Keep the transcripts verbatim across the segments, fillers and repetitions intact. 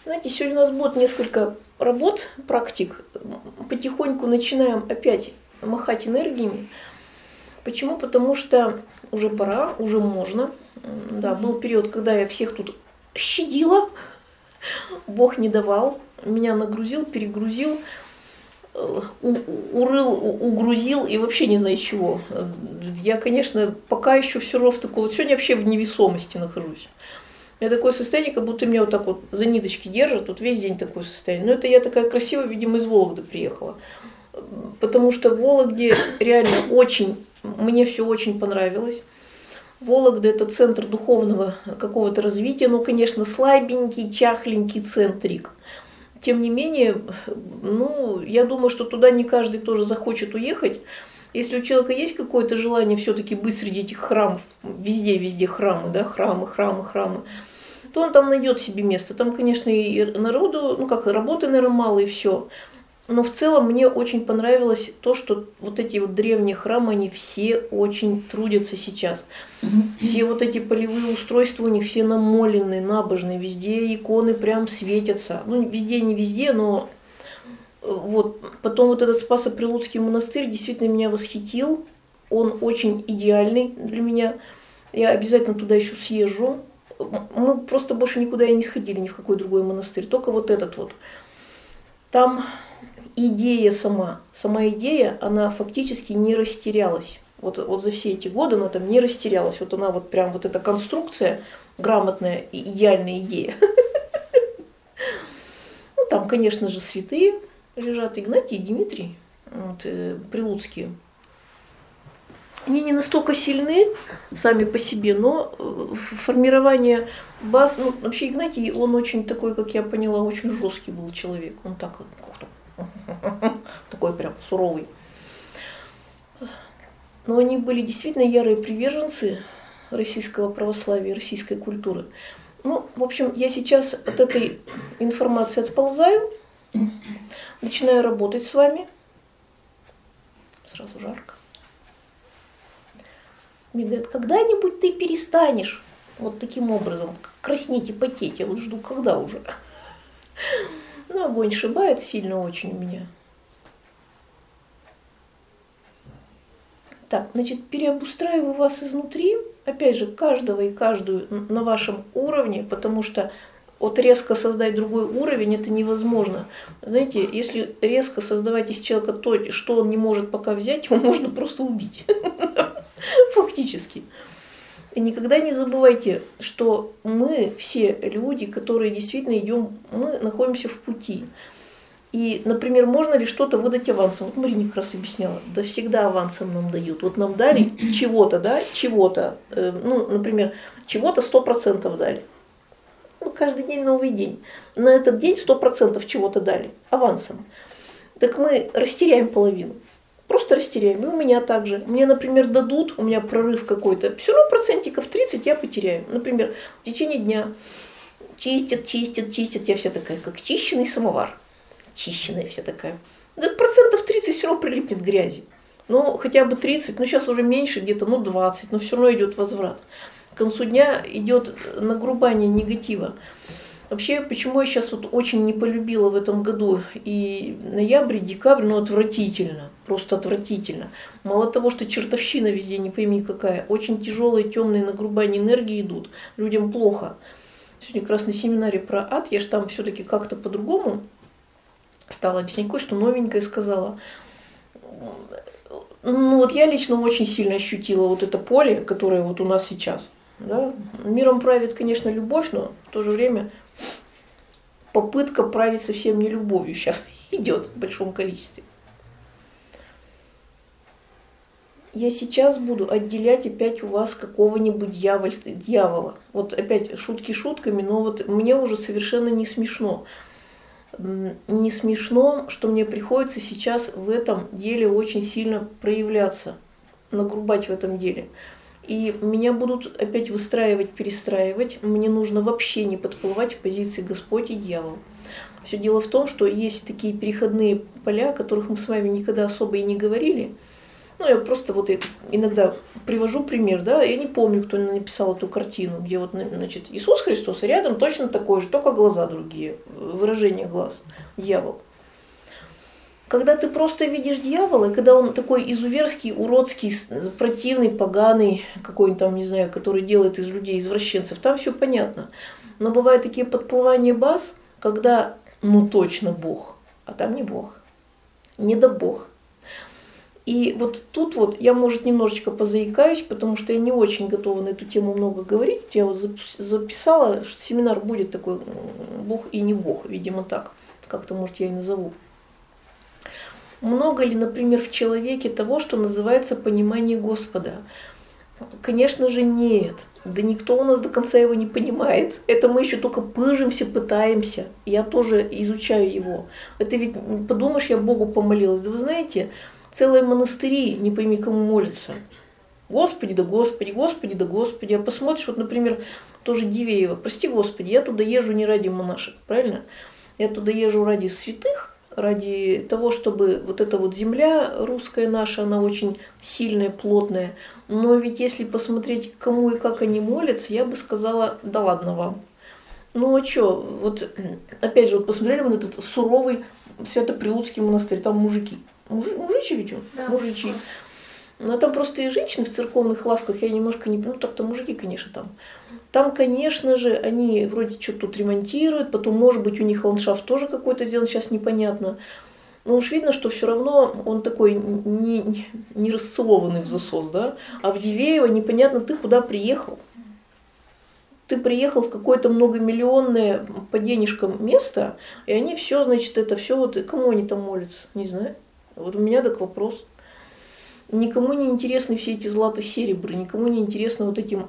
Знаете, сегодня у нас будет несколько работ, практик. Потихоньку начинаем опять махать энергиями. Почему? Потому что уже пора, уже можно. Да, был период, когда я всех тут щадила, Бог не давал, меня нагрузил, перегрузил, урыл, угрузил и вообще не знаю чего. Я, конечно, пока еще все равно в такой вот, сегодня вообще в невесомости нахожусь. У меня такое состояние, как будто меня вот так вот за ниточки держат, вот весь день такое состояние. Но это я такая красивая, видимо, из Вологды приехала. Потому что в Вологде реально очень, мне все очень понравилось. Вологда — это центр духовного какого-то развития, ну, конечно, слабенький, чахленький центрик. Тем не менее, ну, я думаю, что туда не каждый тоже захочет уехать. Если у человека есть какое-то желание все-таки быть среди этих храмов, везде-везде храмы, да, храмы, храмы, храмы, то он там найдет себе место. Там, конечно, и народу, ну как, работы, наверное, мало, и все. Но в целом мне очень понравилось то, что вот эти вот древние храмы, они все очень трудятся сейчас. Все вот эти полевые устройства у них все намоленные, набожные, везде иконы прям светятся. Ну, везде, не везде, но вот. Потом вот этот Спасо-Прилуцкий монастырь действительно меня восхитил. Он очень идеальный для меня. Я обязательно туда еще съезжу. Мы просто больше никуда и не сходили, ни в какой другой монастырь. Только вот этот вот. Там идея сама, сама идея, она фактически не растерялась. Вот, вот за все эти годы она там не растерялась. Вот она вот прям вот эта конструкция, грамотная и идеальная идея. Ну там, конечно же, святые лежат, Игнатий и Дмитрий, вот, э, прилуцкие. Они не настолько сильны сами по себе, но формирование баз, ну вообще Игнатий, он очень такой, как я поняла, очень жесткий был человек. Он так, такой прям суровый. Но они были действительно ярые приверженцы российского православия, российской культуры. Ну, в общем, я сейчас от этой информации отползаю, начинаю работать с вами. Сразу жарко. Мне говорят, когда-нибудь ты перестанешь вот таким образом краснеть и потеть. Я вот жду, когда уже. Ну, огонь шибает сильно очень у меня. Так, значит, переобустраиваю вас изнутри. Опять же, каждого и каждую на вашем уровне, потому что вот резко создать другой уровень это невозможно. Знаете, если резко создавать из человека то, что он не может пока взять, его можно просто убить. Фактически. И никогда не забывайте, что мы все люди, которые действительно идем, мы находимся в пути. И, например, можно ли что-то выдать авансом? Вот Марина как раз объясняла, да всегда авансом нам дают. Вот нам дали чего-то, да, чего-то, э, ну, например, чего-то сто процентов дали. Ну, каждый день новый день. На этот день сто процентов чего-то дали авансом. Так мы растеряем половину. Просто растеряем. И у меня также. Мне, например, дадут, у меня прорыв какой-то, все равно процентиков тридцать я потеряю. Например, в течение дня чистят, чистят, чистят. Я вся такая, как чищенный самовар. Чищенная вся такая. Так процентов тридцать все равно прилипнет грязи. Ну, хотя бы тридцать, ну сейчас уже меньше, где-то, ну двадцать, но все равно идет возврат. К концу дня идет нагрубание негатива. Вообще, почему я сейчас вот очень не полюбила в этом году и ноябрь, декабрь, ну отвратительно, просто отвратительно. Мало того, что чертовщина везде, не пойми какая, очень тяжелые темные нагрубания энергии идут, людям плохо. Сегодня как раз на семинаре про ад, я же там все-таки как-то по-другому стала объяснять, кое-что новенькое сказала. Ну вот я лично очень сильно ощутила вот это поле, которое вот у нас сейчас. Да? Миром правит, конечно, любовь, но в то же время попытка править совсем не любовью сейчас идет в большом количестве. Я сейчас буду отделять опять у вас какого-нибудь дьявола. Вот опять шутки шутками, но вот мне уже совершенно не смешно. Не смешно, что мне приходится сейчас в этом деле очень сильно проявляться, нагрубать в этом деле. И меня будут опять выстраивать, перестраивать. Мне нужно вообще не подплывать в позиции Господь и дьявол. Все дело в том, что есть такие переходные поля, о которых мы с вами никогда особо и не говорили. Ну, я просто вот иногда привожу пример, да, я не помню, кто написал эту картину, где вот, значит, Иисус Христос, и рядом точно такой же, только глаза другие, выражение глаз, дьявол. Когда ты просто видишь дьявола, и когда он такой изуверский, уродский, противный, поганый, какой-нибудь там, не знаю, который делает из людей извращенцев, там все понятно. Но бывают такие подплывания баз, когда, ну точно Бог, а там не Бог, не да Бог. И вот тут вот я, может, немножечко позаикаюсь, потому что я не очень готова на эту тему много говорить. Я вот записала, что семинар будет такой «Бог и не Бог», видимо так, как-то, может, я и назову. Много ли, например, в человеке того, что называется понимание Господа? Конечно же, нет. Да никто у нас до конца его не понимает. Это мы еще только пыжимся, пытаемся. Я тоже изучаю его. Это ведь, подумаешь, я Богу помолилась. Да вы знаете, целые монастыри, не пойми, кому молятся. Господи, да Господи, Господи, да Господи. А посмотришь, вот, например, тоже Дивеево. Прости, Господи, я туда езжу не ради монашек, правильно? Я туда езжу ради святых, ради того, чтобы вот эта вот земля русская наша, она очень сильная, плотная. Но ведь если посмотреть, кому и как они молятся, я бы сказала, да ладно вам. Ну а что, вот опять же, вот посмотрели мы на этот суровый Свято-Прилуцкий монастырь, там мужики. Муж, мужичи ведь он? Да. Мужичи. А там просто и женщины в церковных лавках, я немножко не... Ну так-то мужики, конечно, там. Там, конечно же, они вроде что-то тут ремонтируют, потом, может быть, у них ландшафт тоже какой-то сделан, сейчас непонятно. Но уж видно, что все равно он такой не, не расцелованный в засос, да? А в Дивеево непонятно, ты куда приехал. Ты приехал в какое-то многомиллионное по денежкам место, и они все, значит, это все, вот кому они там молятся, не знаю. Вот у меня так вопрос. Никому не интересны все эти злато-серебры, никому не интересны вот эти,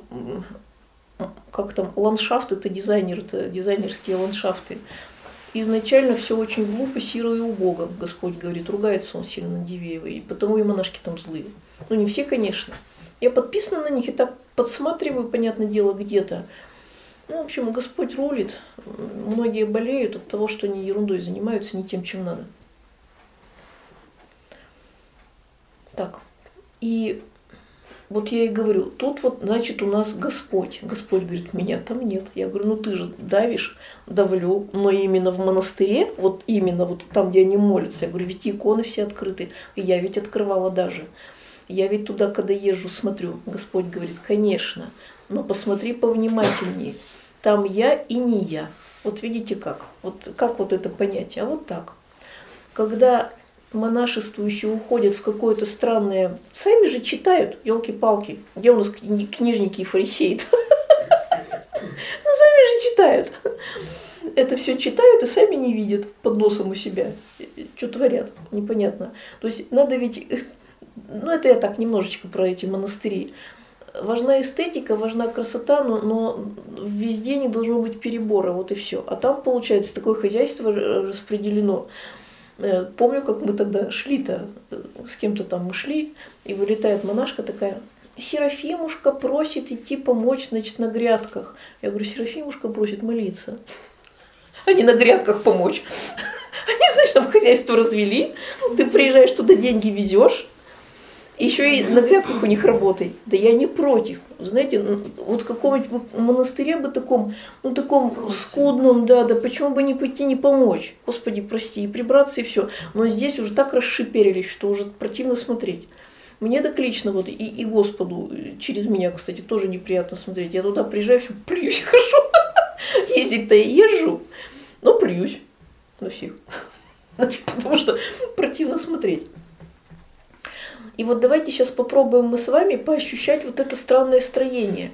как там, ландшафты, это дизайнер, это дизайнерские ландшафты. Изначально все очень глупо, сиро и убого, Господь говорит, ругается он сильно на Дивеево, и потому и монашки там злые. Ну не все, конечно. Я подписана на них и так подсматриваю, понятное дело, где-то. Ну, в общем, Господь рулит. Многие болеют от того, что они ерундой занимаются, не тем, чем надо. Так, и вот я и говорю, тут вот, значит, у нас Господь. Господь говорит, меня там нет. Я говорю, ну ты же давишь, давлю, но именно в монастыре, вот именно вот там, где они молятся, я говорю, ведь иконы все открыты, и я ведь открывала даже. Я ведь туда, когда езжу, смотрю, Господь говорит, конечно, но посмотри повнимательнее, там я и не я. Вот видите как, вот как вот это понятие, а вот так. Когда монашествующие уходят в какое-то странное... Сами же читают, елки-палки. Где у нас книжники и фарисеи? Ну, сами же читают. Это все читают и сами не видят под носом у себя. Что творят, непонятно. То есть надо ведь... Ну, это я так немножечко про эти монастыри. Важна эстетика, важна красота, но, но везде не должно быть перебора, вот и все. А там, получается, такое хозяйство распределено. Помню, как мы тогда шли-то, с кем-то там мы шли, и вылетает монашка такая, Серафимушка просит идти помочь, значит, на грядках. Я говорю, Серафимушка просит молиться, а не на грядках помочь. Они, значит, там хозяйство развели, ты приезжаешь туда, деньги везешь, еще и на грядках у них работай. Да я не против. Знаете, вот в каком-нибудь монастыре бы таком, ну таком скудном, да, да, почему бы не пойти, не помочь? Господи, прости, и прибраться, и все. Но здесь уже так расшиперились, что уже противно смотреть. Мне так лично, вот, и, и Господу через меня, кстати, тоже неприятно смотреть. Я туда приезжаю, все плююсь, хожу. Ездить-то я езжу, но плююсь на всех. Потому что противно смотреть. И вот давайте сейчас попробуем мы с вами поощущать вот это странное строение.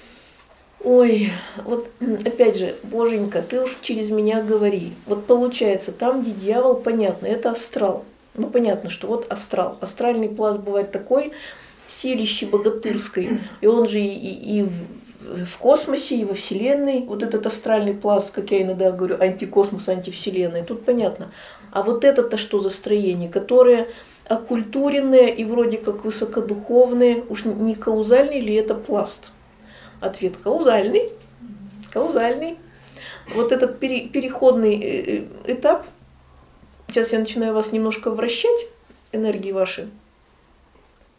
Ой, вот опять же, Боженька, ты уж через меня говори. Вот получается, там, где дьявол, понятно, это астрал. Ну, понятно, что вот астрал. Астральный пласт бывает такой, силищей богатырской, и он же и, и, и в космосе, и во Вселенной. Вот этот астральный пласт, как я иногда говорю, антикосмос, антивселенная, тут понятно. А вот это-то что за строение, которое... оккультуренные и вроде как высокодуховные, уж не каузальный ли это пласт? Ответ каузальный. Каузальный. Вот этот пере, переходный этап, сейчас я начинаю вас немножко вращать, энергии ваши,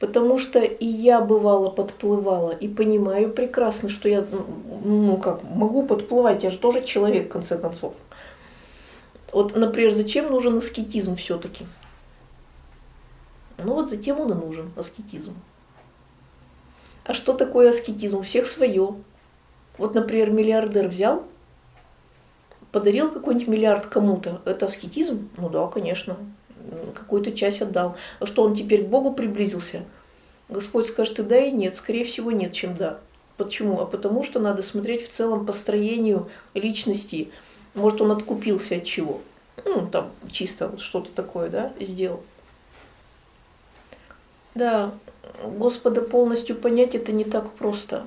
Потому что и я бывало подплывала, и понимаю прекрасно, что я, ну как, могу подплывать, я же тоже человек, в конце концов. Вот, например, зачем нужен аскетизм все-таки? Ну вот затем он и нужен, аскетизм. А что такое аскетизм? У всех свое. Вот, например, миллиардер взял, подарил какой-нибудь миллиард кому-то. Это аскетизм? Ну да, конечно. Какую-то часть отдал. А что, он теперь к Богу приблизился? Господь скажет и да, и нет. Скорее всего, нет, чем да. Почему? А потому что надо смотреть в целом по строению личности. Может, он откупился от чего? Ну, там, чисто вот что-то такое, да, сделал. Да, Господа полностью понять это не так просто.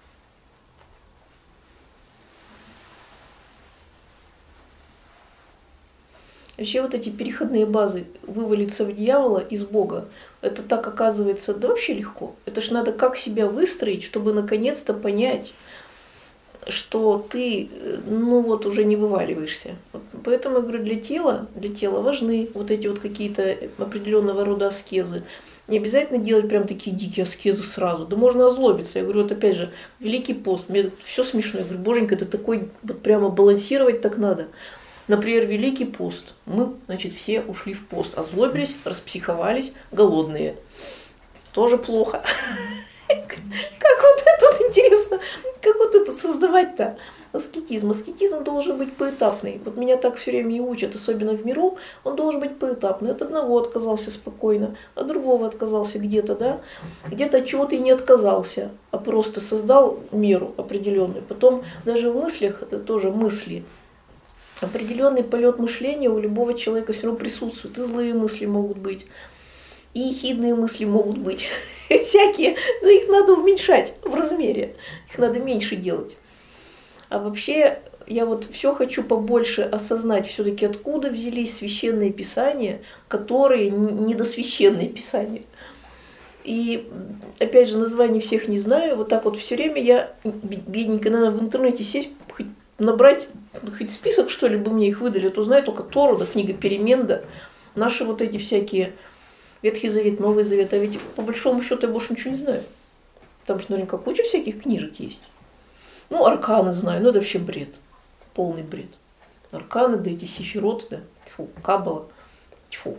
Вообще вот эти переходные базы, вывалиться в дьявола из Бога, это так оказывается, да вообще легко. Это ж надо как себя выстроить, чтобы наконец-то понять, что ты, ну вот, уже не вываливаешься. Вот поэтому я говорю, для тела, для тела важны вот эти вот какие-то определенного рода аскезы. Не обязательно делать прям такие дикие аскезы сразу. Да можно озлобиться. Я говорю, вот опять же, Великий пост. Мне все смешно. Я говорю, боженька, это такой, вот прямо балансировать так надо. Например, Великий пост. Мы, значит, все ушли в пост. Озлобились, распсиховались, голодные. Тоже плохо. Как вот это вот интересно, как вот это создавать-то? Аскетизм. Аскетизм должен быть поэтапный. Вот меня так все время и учат, особенно в миру, он должен быть поэтапный. От одного отказался спокойно, от другого отказался где-то, да? Где-то от чего-то и не отказался, а просто создал меру определенную. Потом даже в мыслях тоже мысли. Определенный полет мышления у любого человека все равно присутствует. И злые мысли могут быть, и ехидные мысли могут быть, и всякие, но их надо уменьшать в размере, их надо меньше делать. А вообще, я вот все хочу побольше осознать, все-таки откуда взялись священные писания, которые недосвященные писания. И опять же, названий всех не знаю, вот так вот все время я, бедненько, надо в интернете сесть, хоть набрать, хоть список, что ли, бы мне их выдали, а то знаю только Тору, да, книга Перемен, да, наши вот эти всякие Ветхий Завет, Новый Завет, а ведь по большому счету я больше ничего не знаю. Там же наверняка куча всяких книжек есть. Ну, арканы знаю, ну это вообще бред, полный бред. Арканы, да эти сефироты, да, тьфу, каббала, тьфу.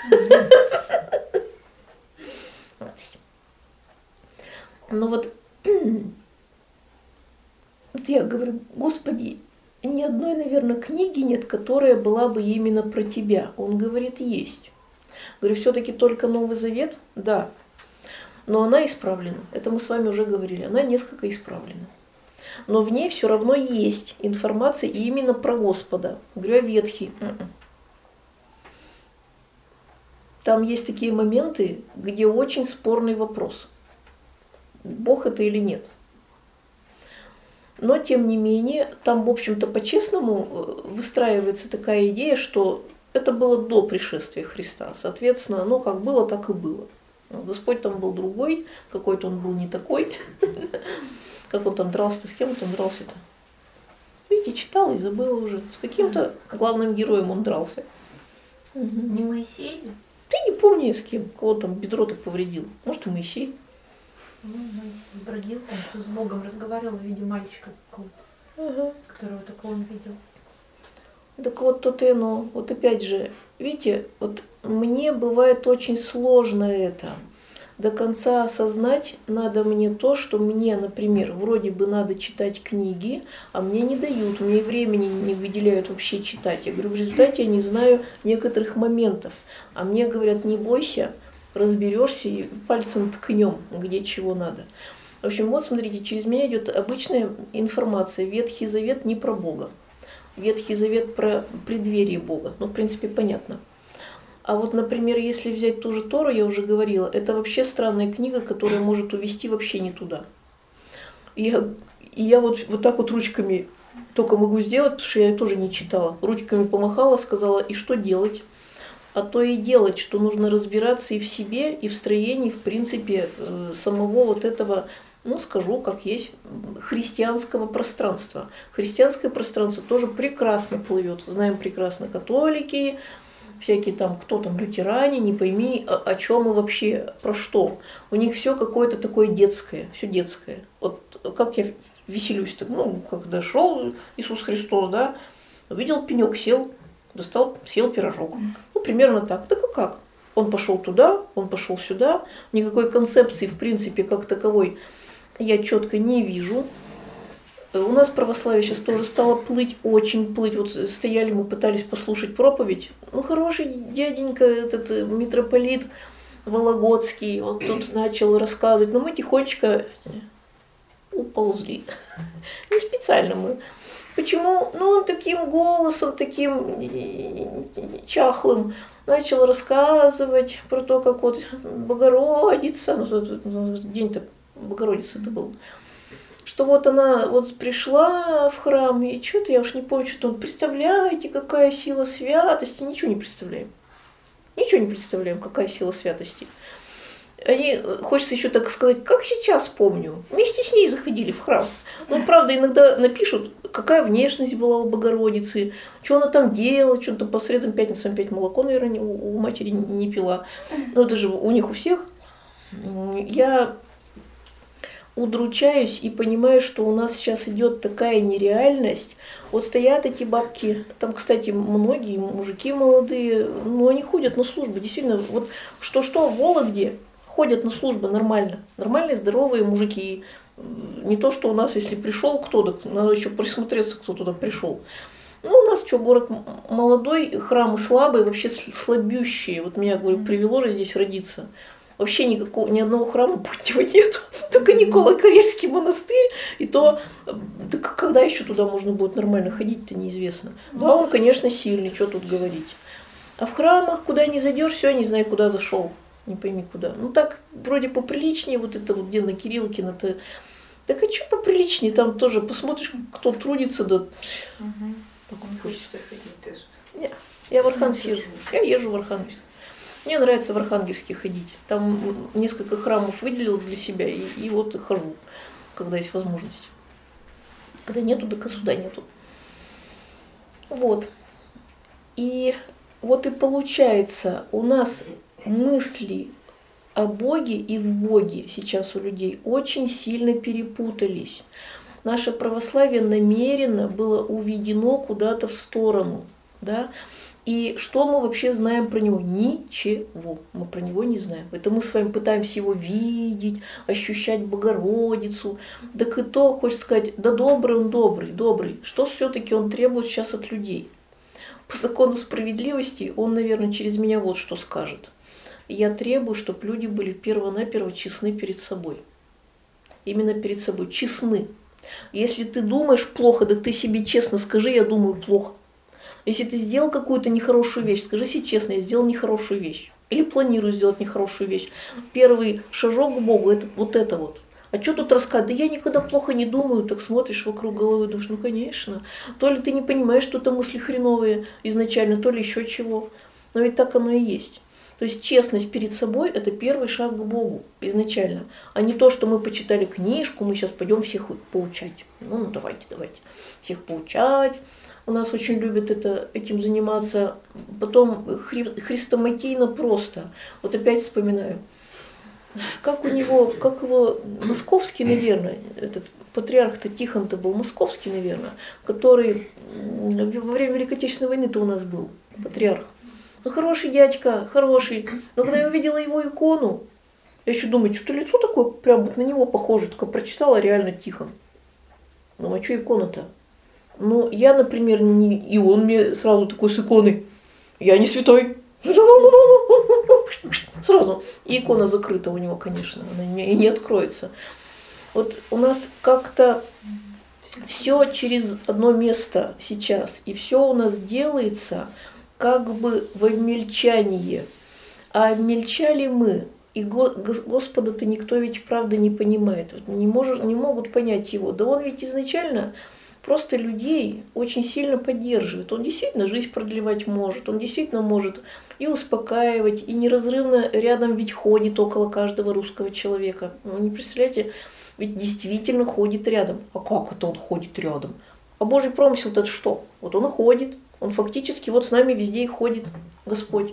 Ну вот, вот я говорю, Господи, ни одной, наверное, книги нет, которая была бы именно про Тебя. Он говорит, есть. Говорю, все-таки только Новый Завет? Да. Но она исправлена. Это мы с вами уже говорили. Она несколько исправлена. Но в ней все равно есть информация именно про Господа. Говорю, а Ветхий? Там есть такие моменты, где очень спорный вопрос. Бог это или нет? Но, тем не менее, там, в общем-то, по-честному выстраивается такая идея, что это было до пришествия Христа. Соответственно, ну, как было, так и было. Господь там был другой, какой-то он был не такой. Как он там дрался-то, с кем он дрался-то? Видите, читала и забыла уже. С каким-то главным героем он дрался. Не Моисей? Ты не помню, с кем. Кого там бедро так повредил. Может, и Моисей. Ну, Моисей бродил там, что с Богом разговаривал в виде мальчика какого-то, ага. Которого такого он видел. Так вот, тут и оно. Вот опять же, видите, вот мне бывает очень сложно это. До конца осознать надо мне то, что мне, например, вроде бы надо читать книги, а мне не дают, мне времени не выделяют вообще читать. Я говорю, в результате я не знаю некоторых моментов. А мне говорят, не бойся, разберешься и пальцем ткнем, где чего надо. В общем, вот смотрите, через меня идет обычная информация. Ветхий Завет не про Бога. Ветхий Завет про преддверие Бога. Ну, в принципе, понятно. А вот, например, если взять ту же Тору, я уже говорила, это вообще странная книга, которая может увести вообще не туда. И я, и я вот, вот так вот ручками только могу сделать, потому что я тоже не читала. Ручками помахала, сказала, и что делать? А то и делать, что нужно разбираться и в себе, и в строении, в принципе, самого вот этого, ну, скажу, как есть, христианского пространства. Христианское пространство тоже прекрасно плывет. Знаем прекрасно католики, всякие там, кто там, лютеране, не пойми, о, о чем и вообще, про что. У них все какое-то такое детское, все детское. Вот как я веселюсь-то, ну, когда шел Иисус Христос, да, увидел пенек, сел, достал, съел пирожок. Ну, примерно так. Так а как? Он пошел туда, он пошел сюда. Никакой концепции, в принципе, как таковой я четко не вижу. У нас православие сейчас тоже стало плыть, очень плыть. Вот стояли мы, пытались послушать проповедь. Ну, хороший дяденька, этот митрополит Вологодский, вот тут начал рассказывать. Но мы тихонечко уползли. Не специально мы. Почему? Ну, он таким голосом, таким чахлым начал рассказывать про то, как вот Богородица, ну, день-то Богородицы это был, что вот она вот пришла в храм, и что-то, я уж не помню, что-то он, представляете, какая сила святости, ничего не представляем. Ничего не представляем, какая сила святости. Они, хочется еще так сказать, как сейчас помню, вместе с ней заходили в храм. Ну, правда, иногда напишут, какая внешность была у Богородицы, что она там делала, что там по средам, пятницам опять молоко, наверное, у матери не пила. Ну, это же у них у всех. Я удручаюсь и понимаю, что у нас сейчас идет такая нереальность. Вот стоят эти бабки, там, кстати, многие мужики молодые, но они ходят на службы, действительно, вот что-что в Вологде ходят на службы нормально, нормальные, здоровые мужики. Не то, что у нас, если пришел кто-то, надо еще присмотреться, кто туда пришел. Ну, у нас что, город молодой, храмы слабые, вообще слабющие. Вот меня, говорю, привело же здесь родиться. Вообще никакого, ни одного храма Путнева нету. Только Николо-Карельский монастырь. И то, да когда еще туда можно будет нормально ходить-то, неизвестно. Да, он, конечно, сильный, что тут говорить. А в храмах, куда не зайдешь, все, не знаю, куда зашел. Не пойми куда. Ну так, вроде поприличнее, вот это вот где на Кириллкина-то. Так а что поприличнее? Там тоже посмотришь, кто трудится, да. Угу. Не хочется ходить даже. Нет, я в Архангельск езжу. Я езжу в Архангельск. Мне нравится в Архангельске ходить. Там несколько храмов выделил для себя, и, и вот хожу, когда есть возможность. Когда нету, так и сюда нету. Вот. И вот и получается, у нас мысли о Боге и в Боге сейчас у людей очень сильно перепутались. Наше православие намеренно было уведено куда-то в сторону, да? И что мы вообще знаем про него? Ничего. Мы про него не знаем. Это мы с вами пытаемся его видеть, ощущать Богородицу. Так и то, хочется сказать, да добрый он, добрый, добрый. Что все-таки он требует сейчас от людей? По закону справедливости он, наверное, через меня вот что скажет. Я требую, чтобы люди были перво-наперво честны перед собой. Именно перед собой. Честны. Если ты думаешь плохо, да ты себе честно скажи, я думаю плохо. Если ты сделал какую-то нехорошую вещь, скажи себе честно, я сделал нехорошую вещь. Или планирую сделать нехорошую вещь. Первый шажок к Богу, это вот это вот. А что тут рассказывать? Да я никогда плохо не думаю, так смотришь вокруг головы, думаешь, ну конечно. То ли ты не понимаешь, что это мысли хреновые изначально, то ли еще чего. Но ведь так оно и есть. То есть честность перед собой – это первый шаг к Богу изначально. А не то, что мы почитали книжку, мы сейчас пойдем всех поучать. Ну, давайте, давайте. Всех поучать. У нас очень любят это, этим заниматься. Потом хри, хрестоматийно просто. Вот опять вспоминаю. Как у него, как его, московский, наверное, этот патриарх-то Тихон-то был московский, наверное, который во время Великой Отечественной войны-то у нас был, патриарх. Ну, хороший дядька, хороший. Но когда я увидела его икону, я еще думаю, что-то лицо такое, прям вот на него похоже, только прочитала реально Тихон. Ну, а что икона-то? Ну, я, например, не... И он мне сразу такой с иконой. Я не святой. Сразу. И икона закрыта у него, конечно. Она не, не откроется. Вот у нас как-то все через одно место сейчас. И все у нас делается как бы в обмельчании. А обмельчали мы. И Господа-то никто ведь правда не понимает. Не, может, не могут понять его. Да он ведь изначально... просто людей очень сильно поддерживает. Он действительно жизнь продлевать может, он действительно может и успокаивать, и неразрывно рядом ведь ходит около каждого русского человека. Ну, не представляете, ведь действительно ходит рядом. А как это он ходит рядом? А Божий промысел-то это что? Вот он и ходит. Он фактически вот с нами везде и ходит, Господь.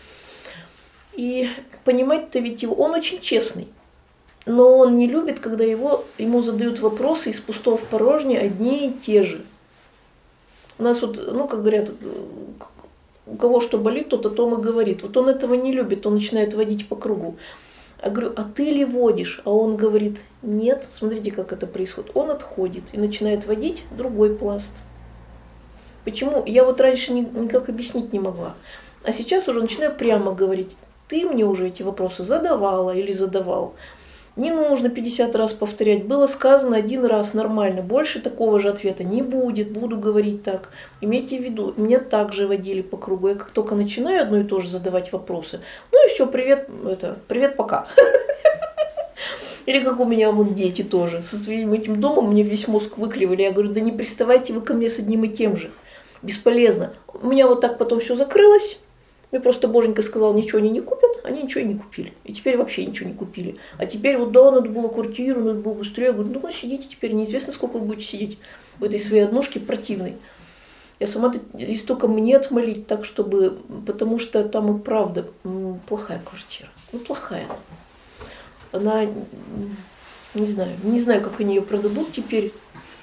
И понимать-то ведь его, он очень честный. Но он не любит, когда его, ему задают вопросы из пустого в порожнее одни и те же. У нас вот, ну, как говорят, у кого что болит, тот о том и говорит. Вот он этого не любит, он начинает водить по кругу. Я говорю, а ты ли водишь? А он говорит, нет, смотрите, как это происходит. Он отходит и начинает водить другой пласт. Почему? Я вот раньше никак объяснить не могла. А сейчас уже начинаю прямо говорить, ты мне уже эти вопросы задавала или задавал. Не нужно пятьдесят раз повторять. Было сказано один раз нормально. Больше такого же ответа не будет. Буду говорить так. Имейте в виду, меня также водили по кругу. Я как только начинаю одно и то же задавать вопросы, ну и все, привет, это, привет, пока. Или как у меня вот дети тоже. Со своим этим домом мне весь мозг выклевали. Я говорю, да не приставайте вы ко мне с одним и тем же. Бесполезно. У меня вот так потом все закрылось. Мне просто Боженька сказал, ничего они не купят, они ничего и не купили. И теперь вообще ничего не купили. А теперь вот да, надо было квартиру, надо было быстрее. Я говорю, ну сидите теперь, неизвестно, сколько вы будете сидеть в этой своей однушке противной. Я сама если только мне отмолить так, чтобы, потому что там и правда плохая квартира. Ну плохая. Она, не знаю, не знаю, как они ее продадут теперь.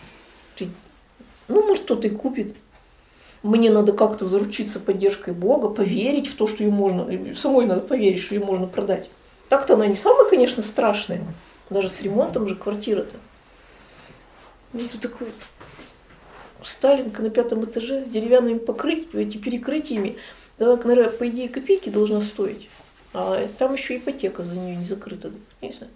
Ну, может, кто-то и купит. Мне надо как-то заручиться поддержкой Бога, поверить в то, что ее можно, самой надо поверить, что ее можно продать. Так-то она не самая, конечно, страшная, даже с ремонтом же квартира-то. Ну, это такой вот Сталинка на пятом этаже с деревянными покрытиями, эти перекрытиями, да, наверное, по идее копейки должна стоить, а там еще ипотека за нее не закрыта, не знаю.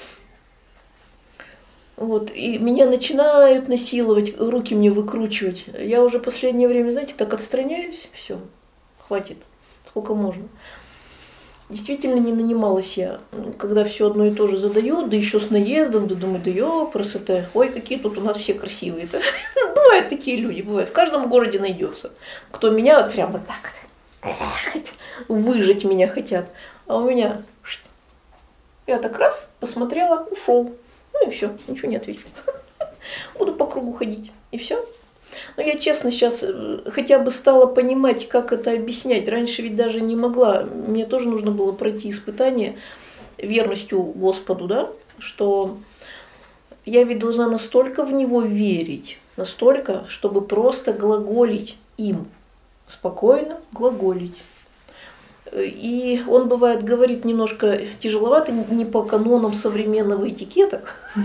Вот, и меня начинают насиловать, руки мне выкручивать. Я уже последнее время, знаете, так отстраняюсь, все, хватит, сколько можно. Действительно не нанималась я, когда все одно и то же задаю, да еще с наездом, да думаю, да ёпрст, ой, какие тут у нас все красивые. Бывают такие люди, бывают, в каждом городе найдется. Кто меня вот прям вот так вот, выжать меня хотят, а у меня, я так раз посмотрела, ушел. Ну и все, ничего не ответил. Буду по кругу ходить, и все. Но я честно сейчас хотя бы стала понимать, как это объяснять. Раньше ведь даже не могла. Мне тоже нужно было пройти испытание верностью Господу, да, что я ведь должна настолько в Него верить, настолько, чтобы просто глаголить им, спокойно глаголить. И он, бывает, говорит немножко тяжеловато, не по канонам современного этикета.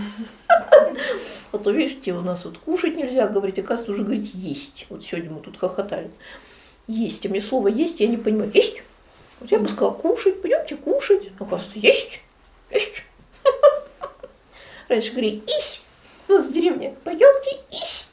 А то, видите, у нас вот кушать нельзя говорить, оказывается, уже говорить есть. Вот сегодня мы тут хохотали. Есть. А мне слово есть, я не понимаю. Есть? Вот я бы сказала кушать, пойдемте кушать. Оказывается, есть. Есть. Раньше говорили ись. У нас в деревне. Пойдемте ись.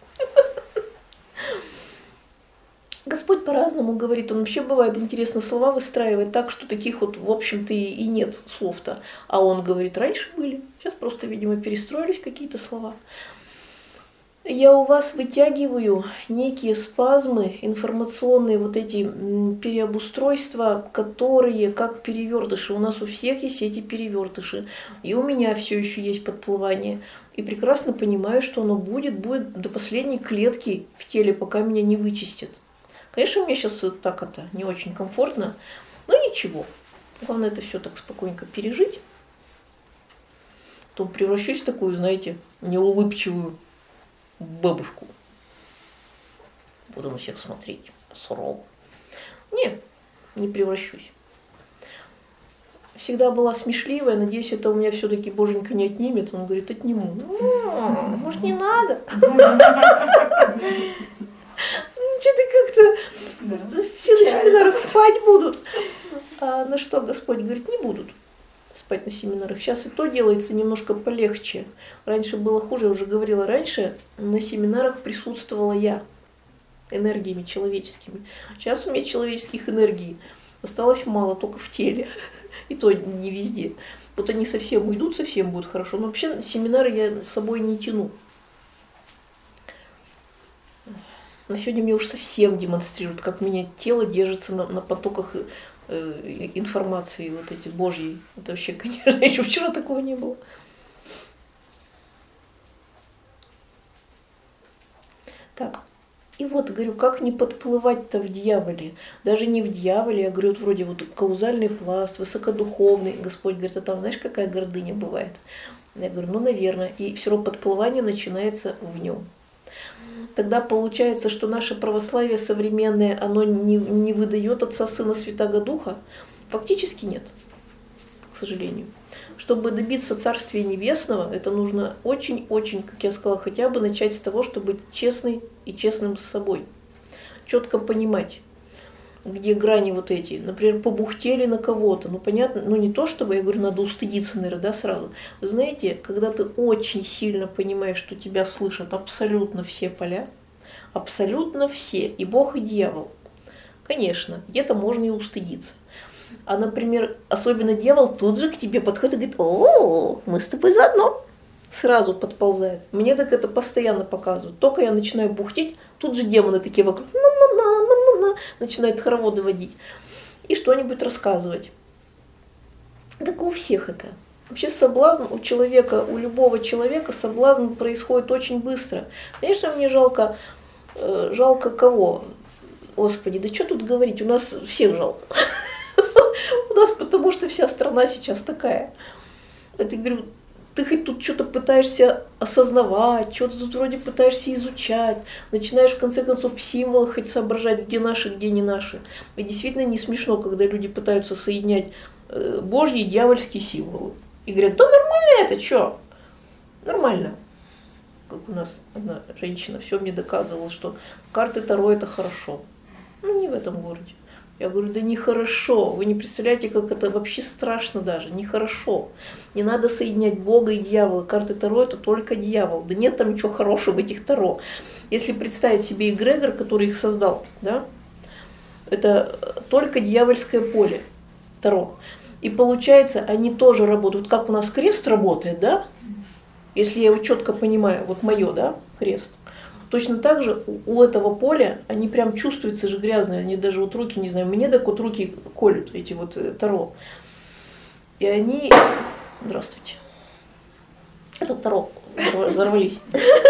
Господь по-разному говорит, он вообще бывает интересно слова выстраивает так, что таких вот в общем-то и нет слов-то. А он говорит, раньше были, сейчас просто, видимо, перестроились какие-то слова. Я у вас вытягиваю некие спазмы, информационные вот эти переобустройства, которые как перевертыши. У нас у всех есть эти перевертыши. И у меня все еще есть подплывание. И прекрасно понимаю, что оно будет, будет до последней клетки в теле, пока меня не вычистят. Конечно, мне сейчас так это не очень комфортно, но ничего. Главное это все так спокойненько пережить. Потом превращусь в такую, знаете, неулыбчивую бабушку. Буду на всех смотреть сурово. Нет, не превращусь. Всегда была смешливая, надеюсь, это у меня все-таки Боженька не отнимет. Он говорит, отниму. Может, не надо? Что-то как-то все на семинарах спать будут. А на что Господь говорит, не будут спать на семинарах. Сейчас и то делается немножко полегче. Раньше было хуже, я уже говорила, раньше на семинарах присутствовала я энергиями человеческими. Сейчас у меня человеческих энергий осталось мало, только в теле. И то не везде. Вот они совсем уйдут, совсем будет хорошо. Но вообще семинары я с собой не тяну. Но сегодня мне уж совсем демонстрируют, как у меня тело держится на, на потоках э, информации вот эти Божьей. Это вообще, конечно, еще вчера такого не было. Так, И вот, говорю, как не подплывать-то в дьяволе? Даже не в дьяволе, я говорю, вот вроде вот каузальный пласт, высокодуховный. Господь говорит, а там знаешь, какая гордыня бывает? Я говорю, ну, наверное. И все равно подплывание начинается в нем. Тогда получается, что наше православие современное, оно не, не выдает Отца, Сына, Святаго Духа? Фактически нет, к сожалению. Чтобы добиться Царствия Небесного, это нужно очень-очень, как я сказала, хотя бы начать с того, чтобы быть честной и честным с собой. Четко понимать, где грани вот эти. Например, побухтели на кого-то. Ну, понятно, ну не то, чтобы, я говорю, надо устыдиться, наверное, да, сразу. Вы знаете, когда ты очень сильно понимаешь, что тебя слышат абсолютно все поля, абсолютно все, и Бог, и дьявол, конечно, где-то можно и устыдиться. А, например, особенно дьявол тут же к тебе подходит и говорит, о, мы с тобой заодно. Сразу подползает. Мне так это постоянно показывают. Только я начинаю бухтеть, тут же демоны такие вокруг на-на-на-на-на-на, начинают хороводы водить. И что-нибудь рассказывать. Так у всех это. Вообще соблазн у человека, у любого человека соблазн происходит очень быстро. Конечно, мне жалко, жалко кого? Господи, да что тут говорить, у нас всех жалко. У нас потому что вся страна сейчас такая. Это, говорю, ты хоть тут что-то пытаешься осознавать, что-то тут вроде пытаешься изучать, начинаешь в конце концов в символах хоть соображать, где наши, где не наши. И действительно не смешно, когда люди пытаются соединять божьи и дьявольские символы. И говорят, да нормально это, что? Нормально. Как у нас одна женщина все мне доказывала, что карты Таро это хорошо. Ну не в этом городе. Я говорю, да нехорошо, вы не представляете, как это вообще страшно даже, нехорошо. Не надо соединять Бога и дьявола, карты Таро это только дьявол, да нет там ничего хорошего в этих Таро. Если представить себе эгрегор, который их создал, да, это только дьявольское поле Таро. И получается, они тоже работают, как у нас крест работает, да, если я его четко понимаю, вот мое, да, крест. Точно так же у этого поля, они прям чувствуются же грязные, они даже вот руки, не знаю, мне так вот руки колют, эти вот Таро. И они... Здравствуйте. Это Таро. Взорвались.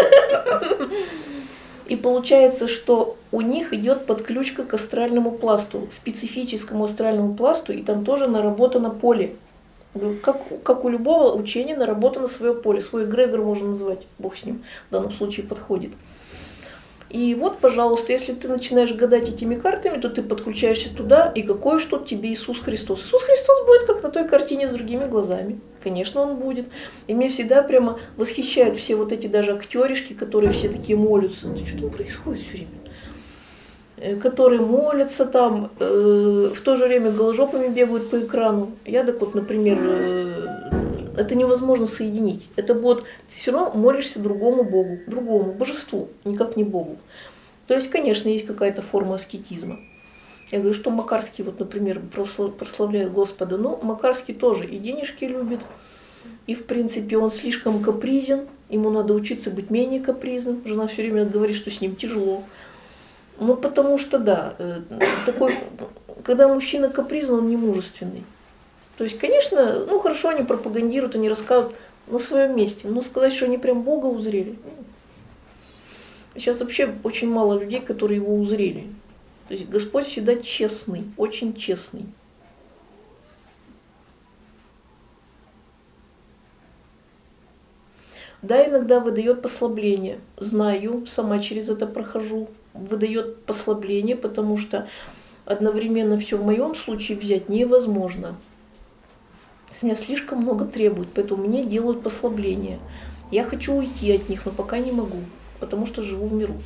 И получается, что у них идет подключка к астральному пласту, к специфическому астральному пласту, и там тоже наработано поле. Как, как у любого учения наработано свое поле, свой эгрегор можно назвать, Бог с ним, в данном случае подходит. И вот, пожалуйста, если ты начинаешь гадать этими картами, то ты подключаешься туда, и какой ж тут тебе Иисус Христос? Иисус Христос будет как на той картине с другими глазами. Конечно, Он будет. И меня всегда прямо восхищают все вот эти даже актеришки, которые все такие молятся. Да что там происходит все время? Которые молятся там, э, в то же время голожопами бегают по экрану. Я так вот, например, э, это невозможно соединить. Это вот, ты все равно молишься другому Богу, другому божеству, никак не Богу. То есть, конечно, есть какая-то форма аскетизма. Я говорю, что Макарский, вот, например, прославляет Господа, но Макарский тоже и денежки любит, и, в принципе, он слишком капризен, ему надо учиться быть менее капризным. Жена все время говорит, что с ним тяжело. Ну, потому что, да, такой, когда мужчина капризный, он не мужественный. То есть, конечно, ну хорошо, они пропагандируют, они рассказывают на своем месте, но сказать, что они прям Бога узрели. Сейчас вообще очень мало людей, которые его узрели. То есть Господь всегда честный, очень честный. Да, иногда выдает послабление. Знаю, сама через это прохожу. Выдает послабление, потому что одновременно все в моем случае взять невозможно. С меня слишком много требуют, поэтому мне делают послабления. Я хочу уйти от них, но пока не могу, потому что живу в миру.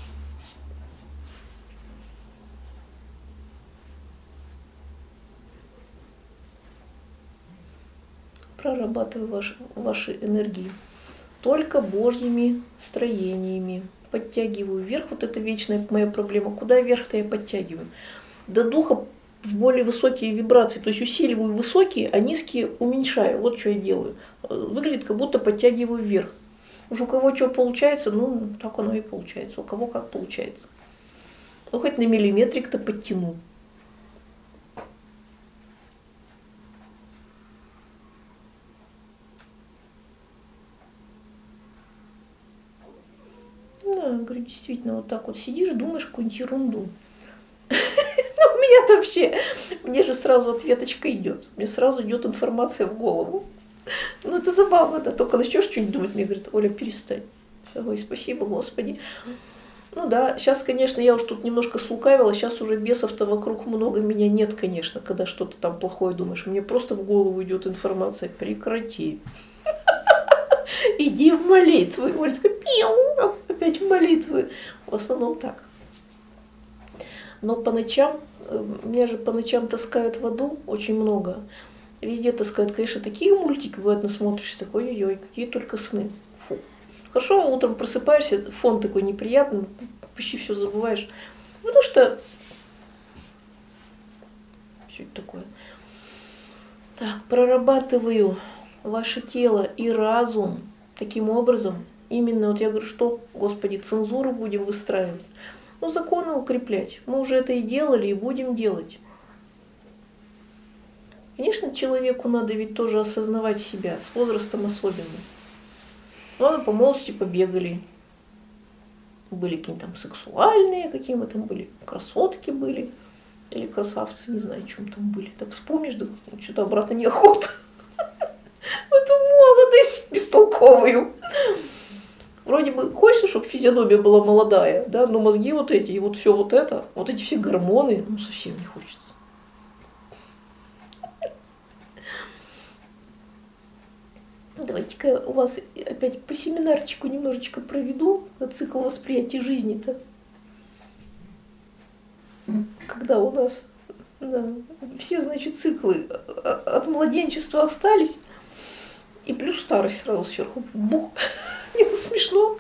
Прорабатываю ваши, ваши энергии. Только Божьими строениями. Подтягиваю вверх, вот это вечная моя проблема. Куда вверх-то я подтягиваю? До духа в более высокие вибрации, то есть усиливаю высокие, а низкие уменьшаю. Вот что я делаю. Выглядит, как будто подтягиваю вверх. Уж у кого что получается, ну так оно и получается. У кого как получается. Ну хоть на миллиметрик-то подтяну. Да. говорю, действительно, вот так вот сидишь, думаешь какую-нибудь ерунду. Ну, у меня-то вообще, мне же сразу ответочка идет. Мне сразу идет информация в голову. Ну, это забавно, да, только начнешь что-нибудь думать, мне говорят: Оля, перестань. Ой, спасибо, Господи. Ну да, сейчас, конечно, я уж тут немножко слукавила, сейчас уже бесов-то вокруг много, меня нет, конечно, когда что-то там плохое думаешь. Мне просто в голову идет информация: прекрати. Иди в молитвы. Оля такая: пиу, опять в молитвы. В основном так. Но по ночам, меня же по ночам таскают в аду очень много. Везде таскают, конечно, такие мультики, бывает, насмотришься, такой, ой-ой, какие только сны. Фу. Хорошо, утром просыпаешься, фон такой неприятный, почти все забываешь. Потому что... Что это такое? Так, прорабатываю ваше тело и разум таким образом. Именно, вот я говорю, что, Господи, цензуру будем выстраивать. Ну, законы укреплять. Мы уже это и делали, и будем делать. Конечно, человеку надо ведь тоже осознавать себя, с возрастом особенно. Ладно, по молодости побегали. Были какие-то там сексуальные, какие мы там были, красотки были. Или красавцы, не знаю, чем там были. Так вспомнишь, да что-то обратно неохота. В эту молодость бестолковую. Вроде бы хочется, чтобы физиономия была молодая, да, но мозги вот эти, и вот все вот это, вот эти все гормоны, ну совсем не хочется. Давайте-ка у вас опять по семинарчику немножечко проведу на цикл восприятия жизни-то. Когда у нас, да, все, значит, циклы от младенчества остались, и плюс старость сразу сверху. Бух! Не, ну смешно.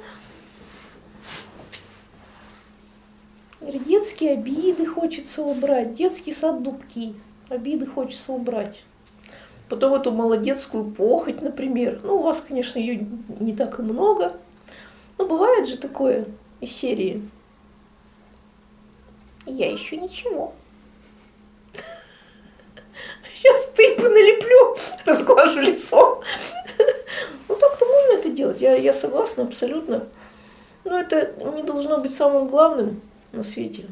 Детские обиды хочется убрать, детский сад дубки, обиды хочется убрать. Потом эту молодецкую похоть, например. Ну, у вас, конечно, ее не так и много. Но бывает же такое из серии: я еще ничего. Сейчас ты поналеплю, разглажу лицо. Ну, так-то можно это делать, я, я согласна абсолютно. Но это не должно быть самым главным на свете.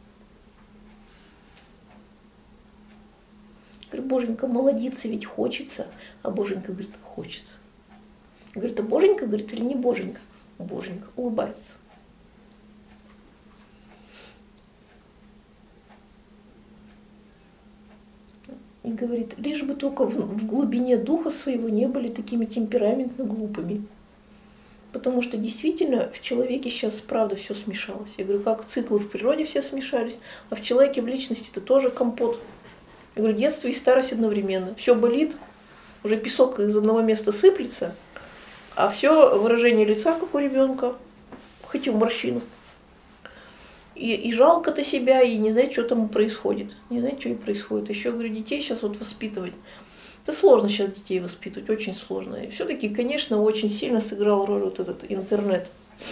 Говорю: Боженька, молодиться ведь хочется. А Боженька говорит: хочется. Говорит: а Боженька, говорит, или не Боженька? Боженька улыбается. И говорит: лишь бы только в, в глубине духа своего не были такими темпераментно глупыми. Потому что действительно в человеке сейчас, правда, все смешалось. Я говорю, как циклы в природе все смешались, а в человеке, в личности это тоже компот. Я говорю, детство и старость одновременно. Все болит, уже песок из одного места сыплется, а все выражение лица, как у ребенка, хоть и в морщину. И, и жалко-то себя, и не знает, что там происходит. Не знает, что и происходит. Еще, говорю, детей сейчас вот воспитывать. Это сложно сейчас детей воспитывать, очень сложно. И все-таки, конечно, очень сильно сыграл роль вот этот интернет.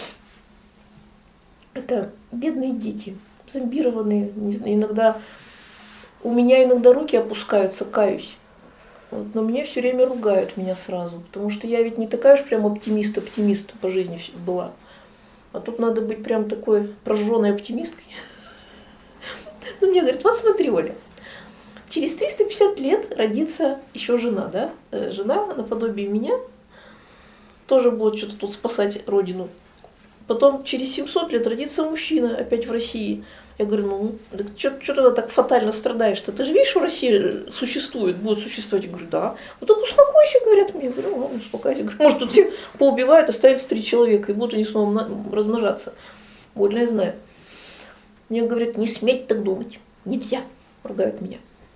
Это бедные дети, зомбированные, не знаю, иногда... У меня иногда руки опускаются, каюсь. Вот, но мне все время ругают меня сразу, потому что я ведь не такая уж прям оптимист-оптимист по жизни была. А тут надо быть прям такой прожженной оптимисткой. Ну, мне говорят, вот смотри, Оля, через триста пятьдесят лет родится еще жена, да? Жена наподобие меня, тоже будет что-то тут спасать родину. Потом через семьсот лет родится мужчина опять в России. Я говорю, ну, что тогда так фатально страдаешь-то? Ты же видишь, что Россия существует, будет существовать? Я говорю, да. Ну так успокойся, говорят мне. Я говорю, ну, успокойся. Говорю, может, тут всех поубивают, останется три человека, и будут они снова размножаться. Больно я знаю. Мне говорят, не сметь так думать. Нельзя. Ругают меня.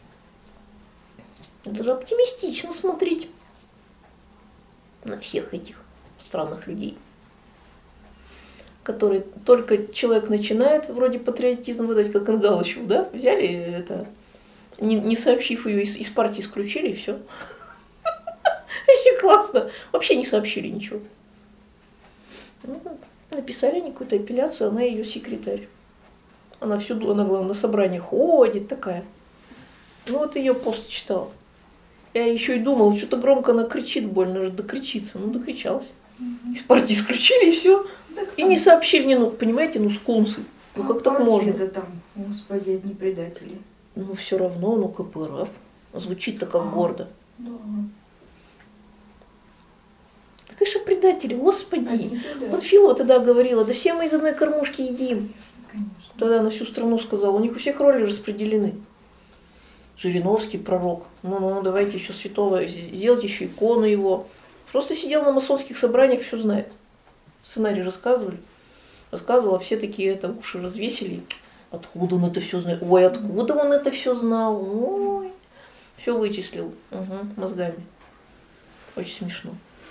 Это же оптимистично смотреть на всех этих странных людей, которые только человек начинает вроде патриотизм выдать, как Ингалычеву, да, взяли это, не, не сообщив ее, из, из партии исключили, и все. Вообще классно. Вообще не сообщили ничего. Ну, написали какую-то апелляцию, она ее секретарь. Она всюду, она, главное, на собрание ходит такая. Ну, вот ее пост читала. Я еще и думала, что-то громко она кричит больно, докричится. Ну, докричалась. Из партии исключили, и все. Так И не сообщили, не, ну, понимаете, ну скунсы. Ну как так можно? Это там, господи, одни предатели. Ну все равно, ну КПРФ. Звучит-то как А. гордо. Да. Так конечно, предатели, господи. Одни предатели. Вот Филова тогда говорила, да все мы из одной кормушки едим. Конечно. Тогда на всю страну сказала, у них у всех роли распределены. Жириновский пророк. Ну, ну, давайте еще святого, сделайте еще икону его. Просто сидел на масонских собраниях, все знает. Сценарий рассказывали. Рассказывала, все такие это уши развесили. Откуда он это все знает? Ой, откуда он это все знал? Ой, все вычислил. Угу, мозгами. Очень смешно.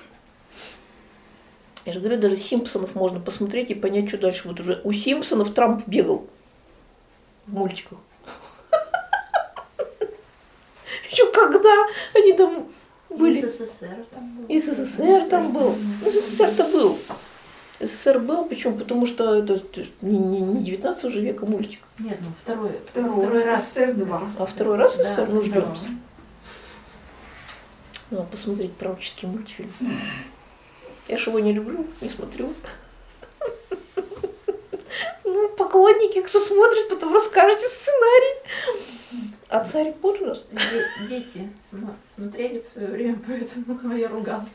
Я же говорю, даже Симпсонов можно посмотреть и понять, что дальше. Вот уже у Симпсонов Трамп бегал в мультиках. Еще когда они там были. СССР там был. И СССР там был. Ну, СССР-то был. СССР был, почему? Потому что это не, не, не девятнадцатого же века мультик. Нет, ну второй, Второй, второй раз. СССР два. А второй раз Да, СССР, ну да. ждемся. Надо посмотреть пророческий мультфильм. Я ж его не люблю, не смотрю. Ну, поклонники, кто смотрит, потом расскажете сценарий. А царь Поттер? Де- Дети смо- смотрели в свое время, поэтому я ругалась.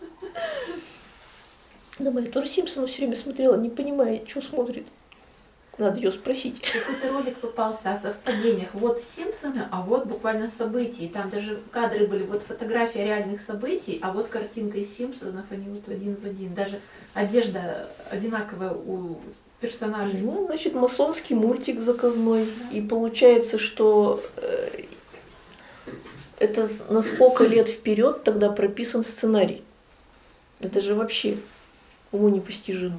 Да, я тоже Симпсонов все время смотрела, не понимаю, что смотрит. Надо ее спросить. Какой-то ролик попался о совпадениях. Вот Симпсоны, а вот буквально события. Там даже кадры были, вот фотография реальных событий, а вот картинка из Симпсонов, они вот один в один. Даже одежда одинаковая у персонажей. Ну, значит, масонский мультик заказной. И получается, что э, это на сколько лет вперед тогда прописан сценарий. Это же вообще уму непостижимо.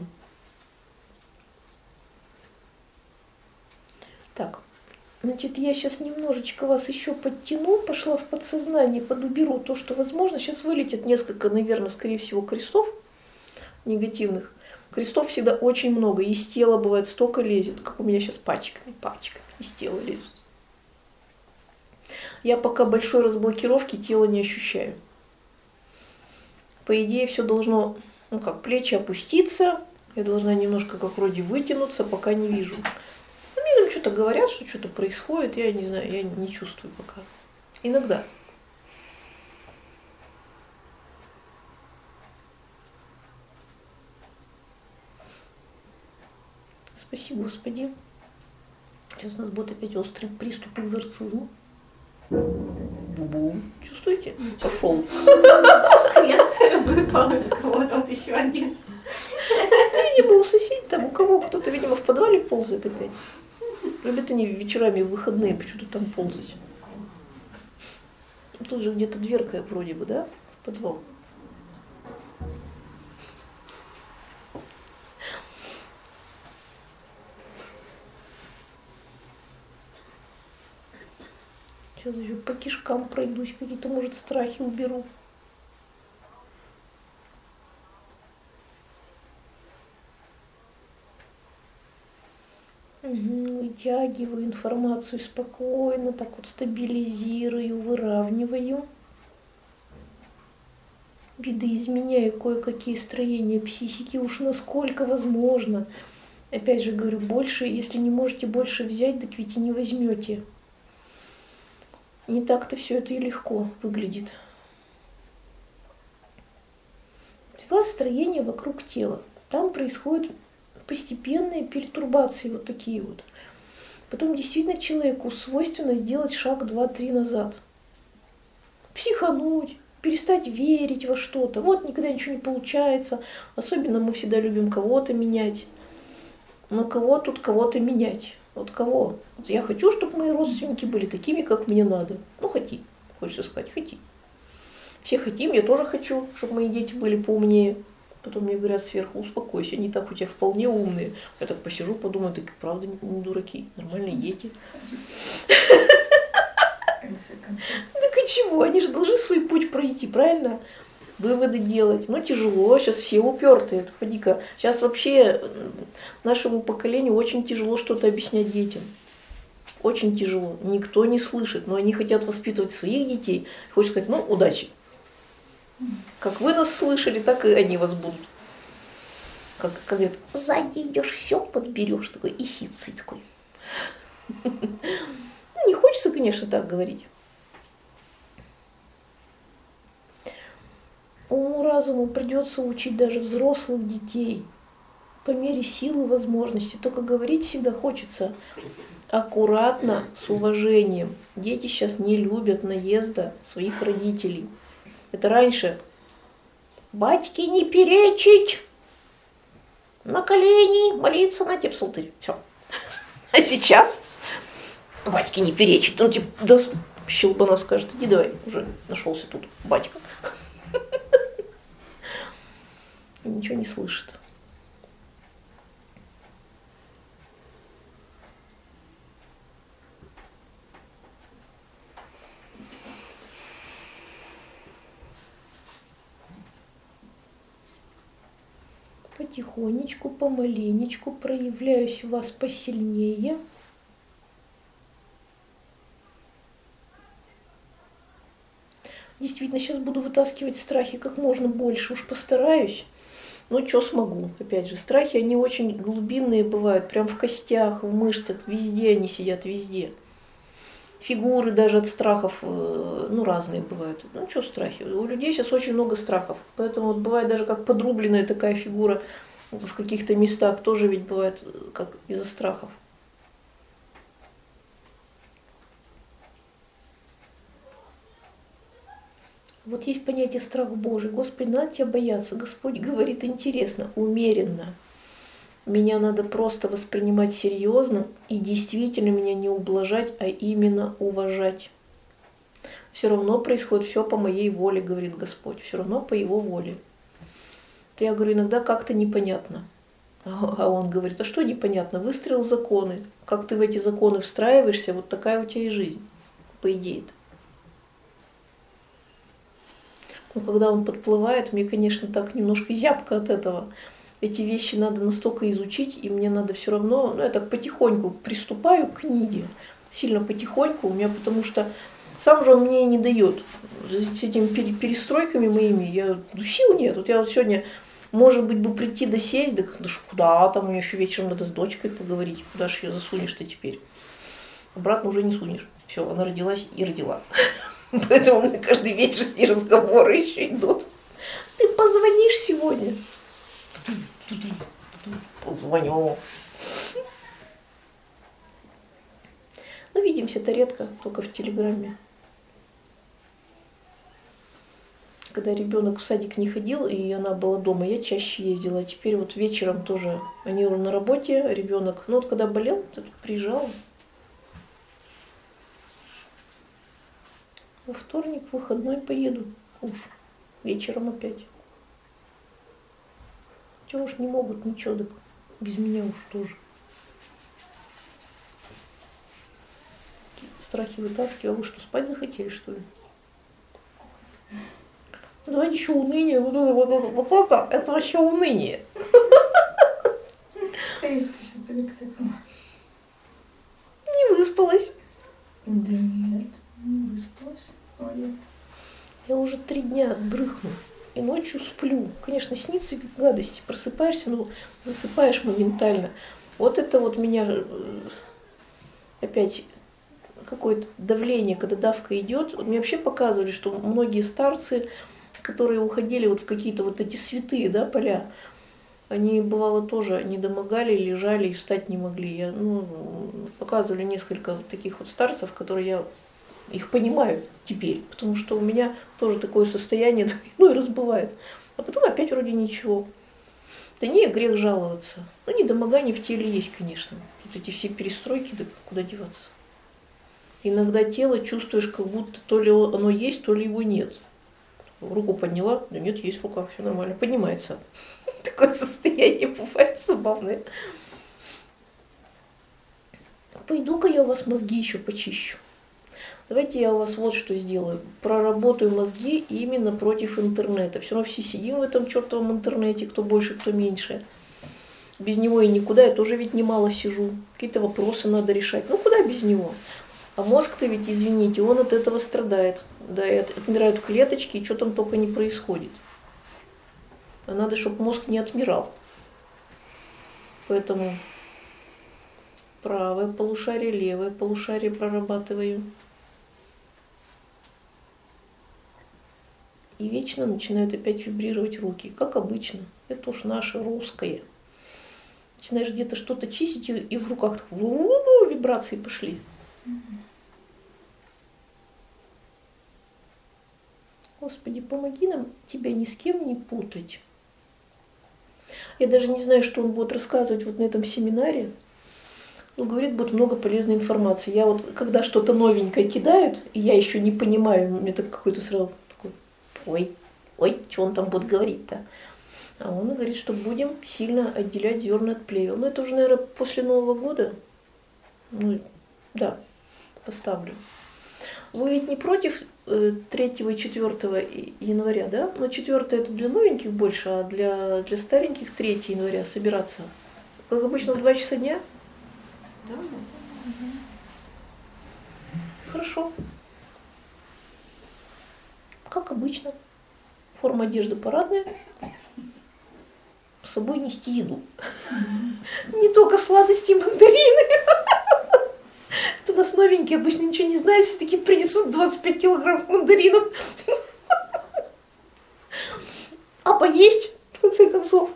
Так, значит, я сейчас немножечко вас еще подтяну, пошла в подсознание, подуберу то, что возможно. Сейчас вылетит несколько, наверное, скорее всего, крестов негативных. Крестов всегда очень много, из тела бывает столько лезет, как у меня сейчас пачками, пачками из тела лезут. Я пока большой разблокировки тела не ощущаю. По идее, все должно, ну как, плечи опуститься, я должна немножко как вроде вытянуться, пока не вижу. Ну, мне что-то говорят, что что-то происходит, я не знаю, я не чувствую пока. Иногда. Спасибо, Господи. Сейчас у нас будет опять острый приступ экзорцизма. Бу-бу. Чувствуете? Пошел. Крест выпал из кого-то, вот еще один. Видимо, у соседей там, у кого кто-то, видимо, в подвале ползает опять. Любят они вечерами в выходные почему-то там ползать. Тут же где-то дверка вроде бы, да, в подвал. Сейчас еще по кишкам пройдусь, какие-то, может, страхи уберу. Угу, вытягиваю информацию спокойно, так вот стабилизирую, выравниваю. Видоизменяю кое-какие строения психики, уж насколько возможно. Опять же говорю, больше, если не можете больше взять, так ведь и не возьмете. Не так-то все это и легко выглядит. У вас строение вокруг тела. Там происходят постепенные пертурбации, вот такие вот. Потом действительно человеку свойственно сделать шаг два-три назад. Психануть, перестать верить во что-то. Вот никогда ничего не получается. Особенно мы всегда любим кого-то менять. Но кого тут кого-то менять? Вот кого? Вот я хочу, чтобы мои родственники были такими, как мне надо. Ну, хоти. Хочется сказать, хоти. Все хотим, я тоже хочу, чтобы мои дети были поумнее. Потом мне говорят сверху, успокойся, они так у тебя вполне умные. Я так посижу, подумаю, так и правда не, не дураки, нормальные дети. Так и чего? Они же должны свой путь пройти, правильно? Выводы делать. Ну, тяжело, сейчас все упертые. Поди-ка. Сейчас вообще нашему поколению очень тяжело что-то объяснять детям. Очень тяжело. Никто не слышит, но они хотят воспитывать своих детей. Хочешь сказать, ну, удачи. Как вы нас слышали, так и они вас будут. как, как говорят, сзади идешь, все подберешь, такой и хитрый такой. Не хочется, конечно, так говорить. Уму-разуму придется учить даже взрослых детей по мере силы и возможности. Только говорить всегда хочется аккуратно, с уважением. Дети сейчас не любят наезда своих родителей. Это раньше «батьки не перечить, на колени молиться на те псалтырь». Все. А сейчас «батьки не перечить». Он типа до щелбана скажет: иди давай, уже нашелся тут батька. Ничего не слышит. Потихонечку, помаленечку проявляюсь в вас посильнее. Действительно, сейчас буду вытаскивать страхи как можно больше, уж постараюсь. Ну, что смогу. Опять же, страхи, они очень глубинные бывают, прям в костях, в мышцах, везде они сидят, везде. Фигуры даже от страхов, ну, разные бывают. Ну, что страхи? У людей сейчас очень много страхов. Поэтому вот бывает даже как подрубленная такая фигура в каких-то местах, тоже ведь бывает как из-за страхов. Вот есть понятие страх Божий. Господи, надо тебя бояться. Господь говорит интересно, умеренно. Меня надо просто воспринимать серьезно и действительно меня не ублажать, а именно уважать. Все равно происходит все по моей воле, говорит Господь. Все равно по Его воле. То я говорю, иногда как-то непонятно. А Он говорит, а что непонятно? Выстроил законы. Как ты в эти законы встраиваешься, вот такая у тебя и жизнь, по идее-то. Но когда он подплывает, мне, конечно, так немножко зябко от этого. Эти вещи надо настолько изучить, и мне надо все равно, ну, я так потихоньку приступаю к книге, сильно потихоньку, у меня, потому что сам же он мне и не дает. С этими перестройками моими, я, ну, сил нет. Вот я вот сегодня, может быть, бы прийти да сесть, да, да куда там, мне еще вечером надо с дочкой поговорить, куда же ее засунешь-то теперь? Обратно уже не сунешь. Все, она родилась и родила. Поэтому у меня каждый вечер с ней разговоры еще идут. Ты позвонишь сегодня? Позвоню. Ну, видимся-то редко, только в Телеграме. Когда ребенок в садик не ходил, и она была дома, я чаще ездила. А теперь вот вечером тоже, они на работе, ребенок, ну вот когда болел, я тут приезжала. Во вторник, выходной поеду уж. Вечером опять. Чего уж не могут, ничего, так без меня уж тоже. Страхи вытаскиваю. А вы что, спать захотели, что ли? Ну, давайте еще уныние. Вот это, вот это, вот это, это вообще уныние. Не выспалась. Да нет, не выспалась. Я уже три дня дрыхну. И ночью сплю. Конечно, снится гадости. Просыпаешься, но засыпаешь моментально. Вот это вот меня опять какое-то давление, когда давка идет. Мне вообще показывали, что многие старцы, которые уходили вот в какие-то вот эти святые, да, поля, они, бывало, тоже недомогали, лежали и встать не могли. Я, ну, показывали несколько таких вот старцев, которые я их понимаю теперь, потому что у меня тоже такое состояние, ну и разбывает. А потом опять вроде ничего. Да не, грех жаловаться. Ну, недомогание в теле есть, конечно. Тут эти все перестройки, да куда деваться. Иногда тело чувствуешь, как будто то ли оно есть, то ли его нет. Руку подняла, да нет, есть рука, все нормально, поднимается. Такое состояние бывает забавное. Пойду-ка я у вас мозги еще почищу. Давайте я у вас вот что сделаю. Проработаю мозги именно против интернета. Все равно все сидим в этом чертовом интернете, кто больше, кто меньше. Без него и никуда, я тоже ведь немало сижу. Какие-то вопросы надо решать. Ну куда без него? А мозг-то ведь, извините, он от этого страдает. Да, и отмирают клеточки, и что там только не происходит. А надо, чтобы мозг не отмирал. Поэтому правое полушарие, левое полушарие прорабатываю. И вечно начинают опять вибрировать руки, как обычно. Это уж наше русское. Начинаешь где-то что-то чистить, и в руках так, вибрации пошли. Господи, помоги нам Тебя ни с кем не путать. Я даже не знаю, что он будет рассказывать вот на этом семинаре. Но говорит, будет много полезной информации. Я вот, когда что-то новенькое кидают, и я еще не понимаю, мне так какой-то сразу такой, ой, ой, что он там будет говорить-то? А он говорит, что будем сильно отделять зерна от плевел. Ну, это уже, наверное, после Нового года. Ну, да, поставлю. Вы ведь не против третьего и четвёртого января, да? Но четвёртое это для новеньких больше, а для, для стареньких третьего января собираться. Как обычно, в два часа дня? Да? Хорошо. Как обычно. Форма одежды парадная. С собой нести еду. Не только сладости и мандарины. Это у нас новенькие, обычно ничего не знают, все таки принесут двадцать пять килограммов мандаринов. А поесть, в конце концов.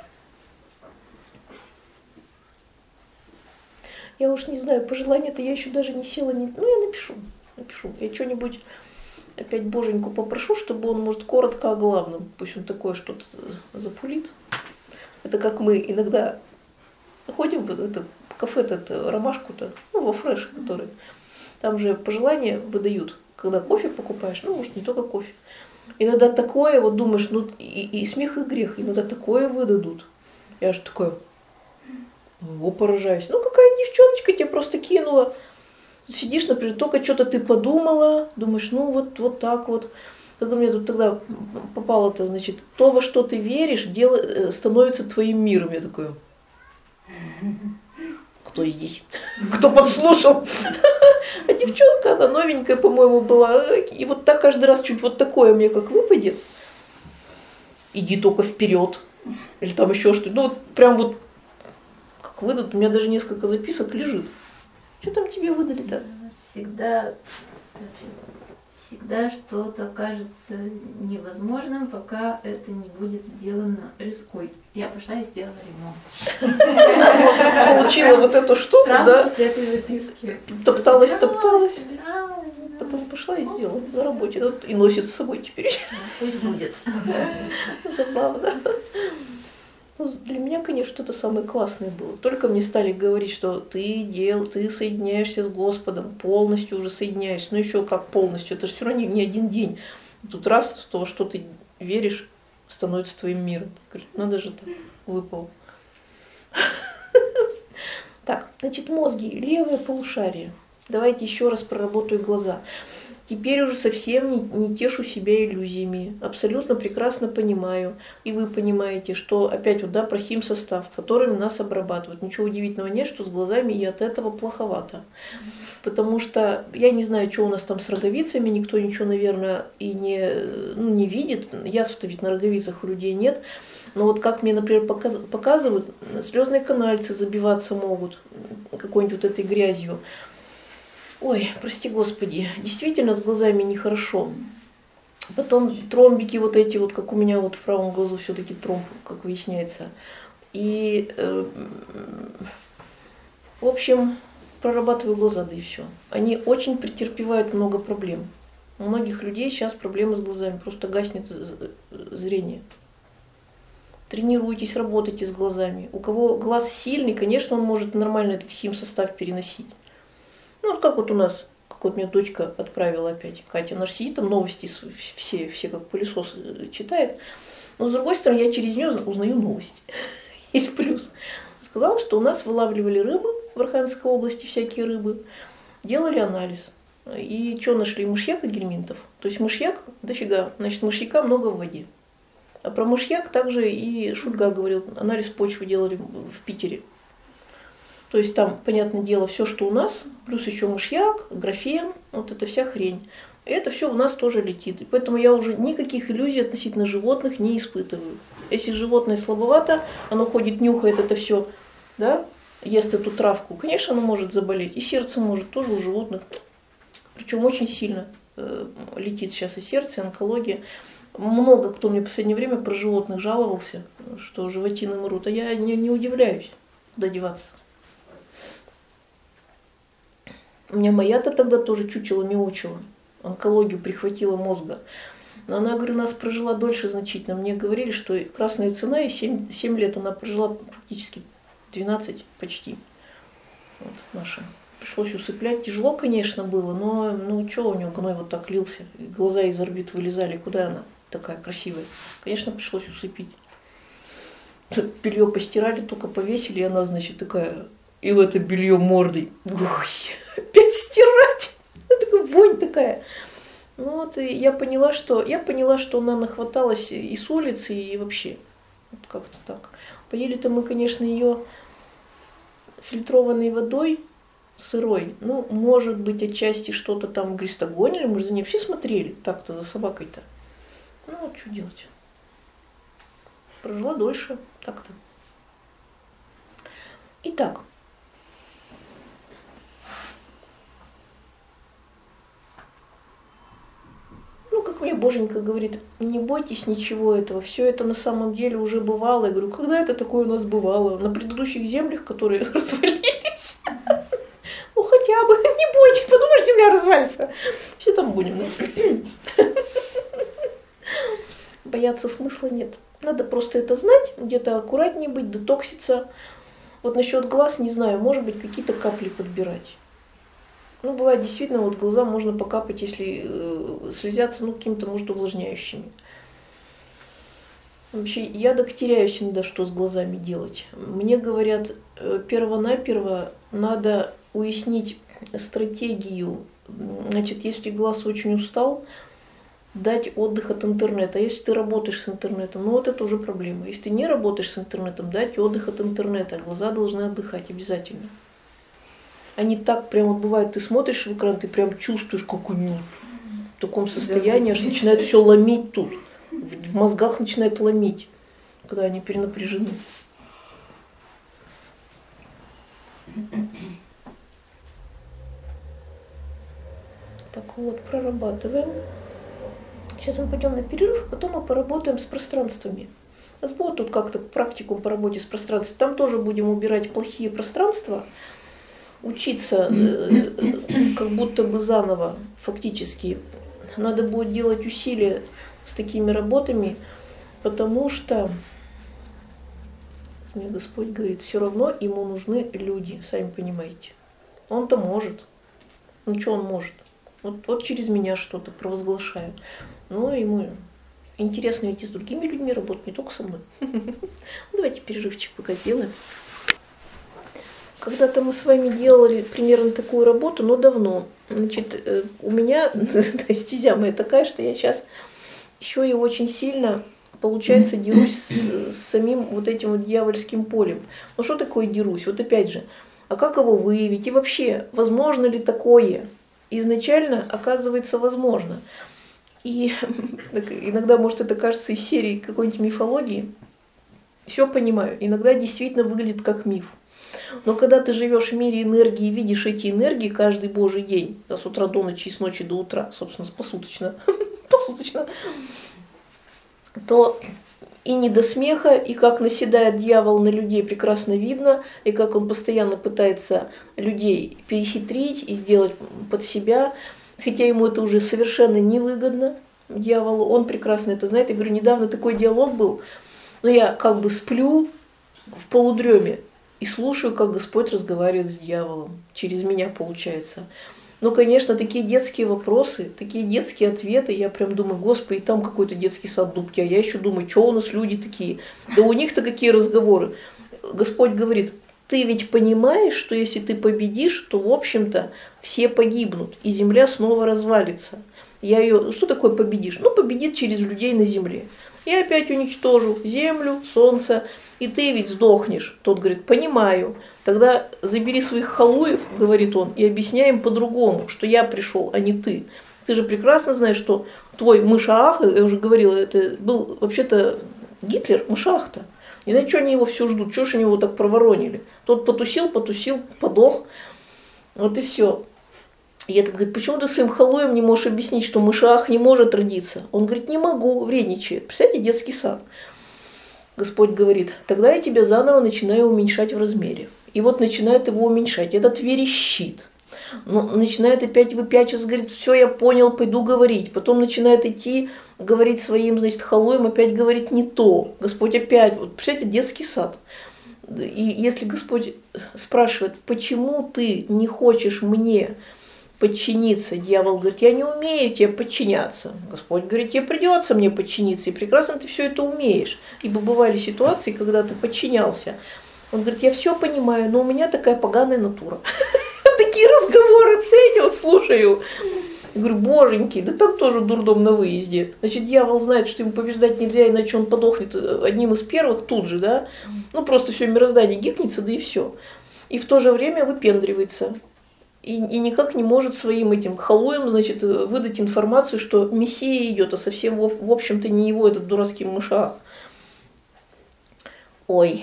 Я уж не знаю, пожелания-то я еще даже не села, не... ну я напишу, напишу. Я что-нибудь опять Боженьку попрошу, чтобы он, может, коротко о главном. Пусть он такое что-то запулит. Это как мы иногда ходим в это кафе-то, ромашку-то, ну, во фреш, который. Там же пожелания выдают, когда кофе покупаешь, ну, может, не только кофе. Иногда такое, вот думаешь, ну, и, и смех, и грех, иногда такое выдадут. Я же такая, о, поражаюсь. Ну, какая девчоночка тебе просто кинула. Сидишь, например, только что-то ты подумала, думаешь, ну, вот, вот так вот. Когда мне тут тогда попало-то, значит, то, во что ты веришь, дело, становится твоим миром. Я такая, кто здесь? Кто подслушал? А девчонка, она новенькая, по-моему, была. И вот так каждый раз чуть вот такое мне как выпадет. Иди только вперед. Или там еще что-то. Ну, вот прям вот как выдадут. У меня даже несколько записок лежит. Что там тебе выдали-то? Всегда, всегда что-то кажется невозможным, пока это не будет сделано рискуй. Я пошла и сделала ремонт. Получила вот эту штуку, Сразу да? после этой записки. Топталась, топталась. Собиралась, да. Потом пошла и сделала на работе. Вот, и носит с собой теперь. Пусть будет. Забавно. Ну, для меня, конечно, это самое классное было. Только мне стали говорить, что ты дел, ты соединяешься с Господом, полностью уже соединяешься. Ну еще как полностью, это же все равно не, не один день. Тут раз, то, что ты веришь, становится твоим миром. Надо же так, выпал. Так, значит, мозги, левое полушарие. Давайте еще раз проработаю глаза. Теперь уже совсем не, не тешу себя иллюзиями. Абсолютно прекрасно понимаю. И вы понимаете, что опять вот, да, про химсостав, которыми нас обрабатывают. Ничего удивительного нет, что с глазами и от этого плоховато. Потому что я не знаю, что у нас там с роговицами, никто ничего, наверное, и не, ну, не видит. Язв-то ведь на роговицах у людей нет. Но вот как мне, например, показ, показывают, слезные канальцы забиваться могут какой-нибудь вот этой грязью. Ой, прости Господи, действительно с глазами нехорошо. Потом тромбики вот эти, вот как у меня вот в правом глазу все-таки тромб, как выясняется. И, э, в общем, прорабатываю глаза, да и все. Они очень претерпевают много проблем. У многих людей сейчас проблемы с глазами, просто гаснет зрение. Тренируйтесь, работайте с глазами. У кого глаз сильный, конечно, он может нормально этот химсостав переносить. Ну, вот как вот у нас, как вот мне дочка отправила опять, Катя, она же сидит там, новости все, все как пылесос читает. Но с другой стороны, я через нее узнаю новости. Есть плюс. Сказала, что у нас вылавливали рыбы в Архангельской области, всякие рыбы, делали анализ. И что нашли? Мышьяк и гельминтов. То есть мышьяк дофига, значит, мышьяка много в воде. А про мышьяк также и Шульга говорил, анализ почвы делали в Питере. То есть там, понятное дело, все, что у нас, плюс еще мышьяк, графен, вот эта вся хрень. И это все у нас тоже летит. И поэтому я уже никаких иллюзий относительно животных не испытываю. Если животное слабовато, оно ходит, нюхает это все, да, ест эту травку, конечно, оно может заболеть. И сердце может тоже у животных. Причем очень сильно э, летит сейчас и сердце, и онкология. Много кто мне в последнее время про животных жаловался, что животины мрут. А я не, не удивляюсь, куда деваться. У меня моя-то тогда тоже чучело мяучила. Онкологию прихватила мозга. Но она, говорю, нас прожила дольше значительно. Мне говорили, что красная цена, и семь, семь лет она прожила фактически двенадцать почти. Вот наша. Пришлось усыплять. Тяжело, конечно, было, но ну что у нее гной вот так лился. Глаза из орбит вылезали. Куда она такая красивая? Конечно, пришлось усыпить. Белье постирали, только повесили, и она, значит, такая... И в это белье мордой. Ой, опять стирать. Такая вонь такая. Ну вот, и я поняла, что я поняла, что она нахваталась и с улицы, и вообще. Вот как-то так. Поели-то мы, конечно, ее фильтрованной водой, сырой. Ну, может быть, отчасти что-то там гистогонили, мы же за ней вообще смотрели, так-то, за собакой-то. Ну, вот что делать. Прожила дольше, так-то. Итак. Ну, как мне Боженька говорит, не бойтесь ничего этого, все это на самом деле уже бывало. Я говорю, когда это такое у нас бывало? На предыдущих землях, которые развалились? Ну, хотя бы, не бойтесь, подумаешь, земля развалится. Все там будем, да? Бояться смысла нет. Надо просто это знать, где-то аккуратнее быть, детокситься. Вот насчет глаз, не знаю, может быть, какие-то капли подбирать. Ну, бывает, действительно, вот глаза можно покапать, если э, слезятся, ну, какими-то, может, увлажняющими. Вообще, я так теряюсь иногда, что с глазами делать. Мне говорят, э, перво-наперво надо уяснить стратегию. Значит, если глаз очень устал, дать отдых от интернета. А если ты работаешь с интернетом, ну, вот это уже проблема. Если ты не работаешь с интернетом, дать отдых от интернета. Глаза должны отдыхать обязательно. Они так прям вот бывает, ты смотришь в экран, ты прям чувствуешь, как у него в таком состоянии, аж начинает все ломить тут. В мозгах начинает ломить, когда они перенапряжены. Так вот, прорабатываем. Сейчас мы пойдем на перерыв, потом мы поработаем с пространствами. У нас будет тут как-то практикум по работе с пространством. Там тоже будем убирать плохие пространства. Учиться как будто бы заново, фактически. Надо будет делать усилия с такими работами, потому что, мне Господь говорит, все равно ему нужны люди, сами понимаете. Он-то может. Ну что он может? Вот, вот через меня что-то провозглашаю. Но ему интересно ведь и с другими людьми работать, не только со мной. Давайте перерывчик пока сделаем. Когда-то мы с вами делали примерно такую работу, но давно. Значит, у меня стезя моя такая, что я сейчас еще и очень сильно, получается, дерусь с, с самим вот этим вот дьявольским полем. Ну что такое дерусь? Вот опять же, а как его выявить? И вообще, возможно ли такое? Изначально, оказывается, возможно. И иногда, может, это кажется из серии какой-нибудь мифологии. Все понимаю. Иногда действительно выглядит как миф. Но когда ты живешь в мире энергии и видишь эти энергии каждый божий день, да, с утра до ночи и с ночи до утра, собственно, посуточно, посуточно, то и не до смеха, и как наседает дьявол на людей прекрасно видно, и как он постоянно пытается людей перехитрить и сделать под себя, хотя ему это уже совершенно невыгодно, дьяволу, он прекрасно это знает. Я говорю, недавно такой диалог был, но я как бы сплю в полудреме, и слушаю, как Господь разговаривает с дьяволом. Через меня получается. Ну, конечно, такие детские вопросы, такие детские ответы. Я прям думаю, Господи, там какой-то детский сад Дубки. А я еще думаю, что у нас люди такие? Да у них-то какие разговоры. Господь говорит, ты ведь понимаешь, что если ты победишь, то, в общем-то, все погибнут. И земля снова развалится. Я ее... Что такое победишь? Ну, победит через людей на земле. Я опять уничтожу землю, солнце. И ты ведь сдохнешь. Тот говорит, понимаю. Тогда забери своих халуев, говорит он, и объясняй им по-другому, что я пришел, а не ты. Ты же прекрасно знаешь, что твой Мышаах, я уже говорила, это был вообще-то Гитлер, Мышаах-то. Не знаю, что они его все ждут, что ж они его так проворонили. Тот потусил, потусил, подох. Вот и все. И этот говорит, почему ты своим халуем не можешь объяснить, что Машиах не может родиться? Он говорит, не могу, вредничает. Представляете, детский сад. Господь говорит, тогда я тебя заново начинаю уменьшать в размере. И вот начинает его уменьшать. Этот верещит. Но начинает опять выпячиваться, говорит, все, я понял, пойду говорить. Потом начинает идти, говорить своим, значит, халуем, опять говорит не то. Господь опять, вот, представляете, детский сад. И если Господь спрашивает, почему ты не хочешь мне подчиниться, дьявол говорит, я не умею тебе подчиняться. Господь говорит, тебе придется мне подчиниться, и прекрасно ты все это умеешь. Ибо бывали ситуации, когда ты подчинялся. Он говорит, я все понимаю, но у меня такая поганая натура. Такие разговоры, представляете, вот слушаю. Я говорю, боженьки, да там тоже дурдом на выезде. Значит, дьявол знает, что ему побеждать нельзя, иначе он подохнет одним из первых тут же, да. Ну, просто все мироздание гикнется, да и все. И в то же время выпендривается. И, и никак не может своим этим халуем, значит, выдать информацию, что Мессия идет, а совсем, в общем-то, не его этот дурацкий Машиах. Ой,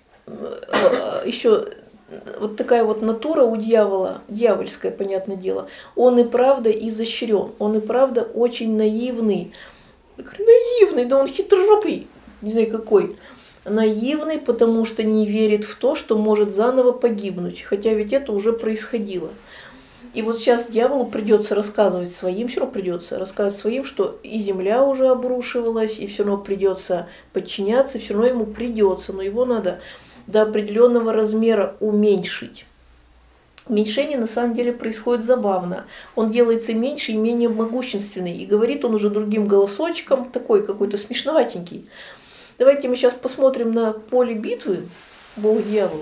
еще вот такая вот натура у дьявола, дьявольская, понятное дело, он и правда изощрен, он и правда очень наивный. Я говорю, наивный, да он хитрожопый, не знаю какой. Наивный, потому что не верит в то, что может заново погибнуть, хотя ведь это уже происходило. И вот сейчас дьяволу придется рассказывать своим, все равно придется рассказывать своим, что и земля уже обрушивалась, и все равно придется подчиняться, все равно ему придется, но его надо до определенного размера уменьшить. Уменьшение на самом деле происходит забавно. Он делается меньше и менее могущественный, и говорит он уже другим голосочком, такой какой-то смешноватенький. Давайте мы сейчас посмотрим на поле битвы Бог-дьявол.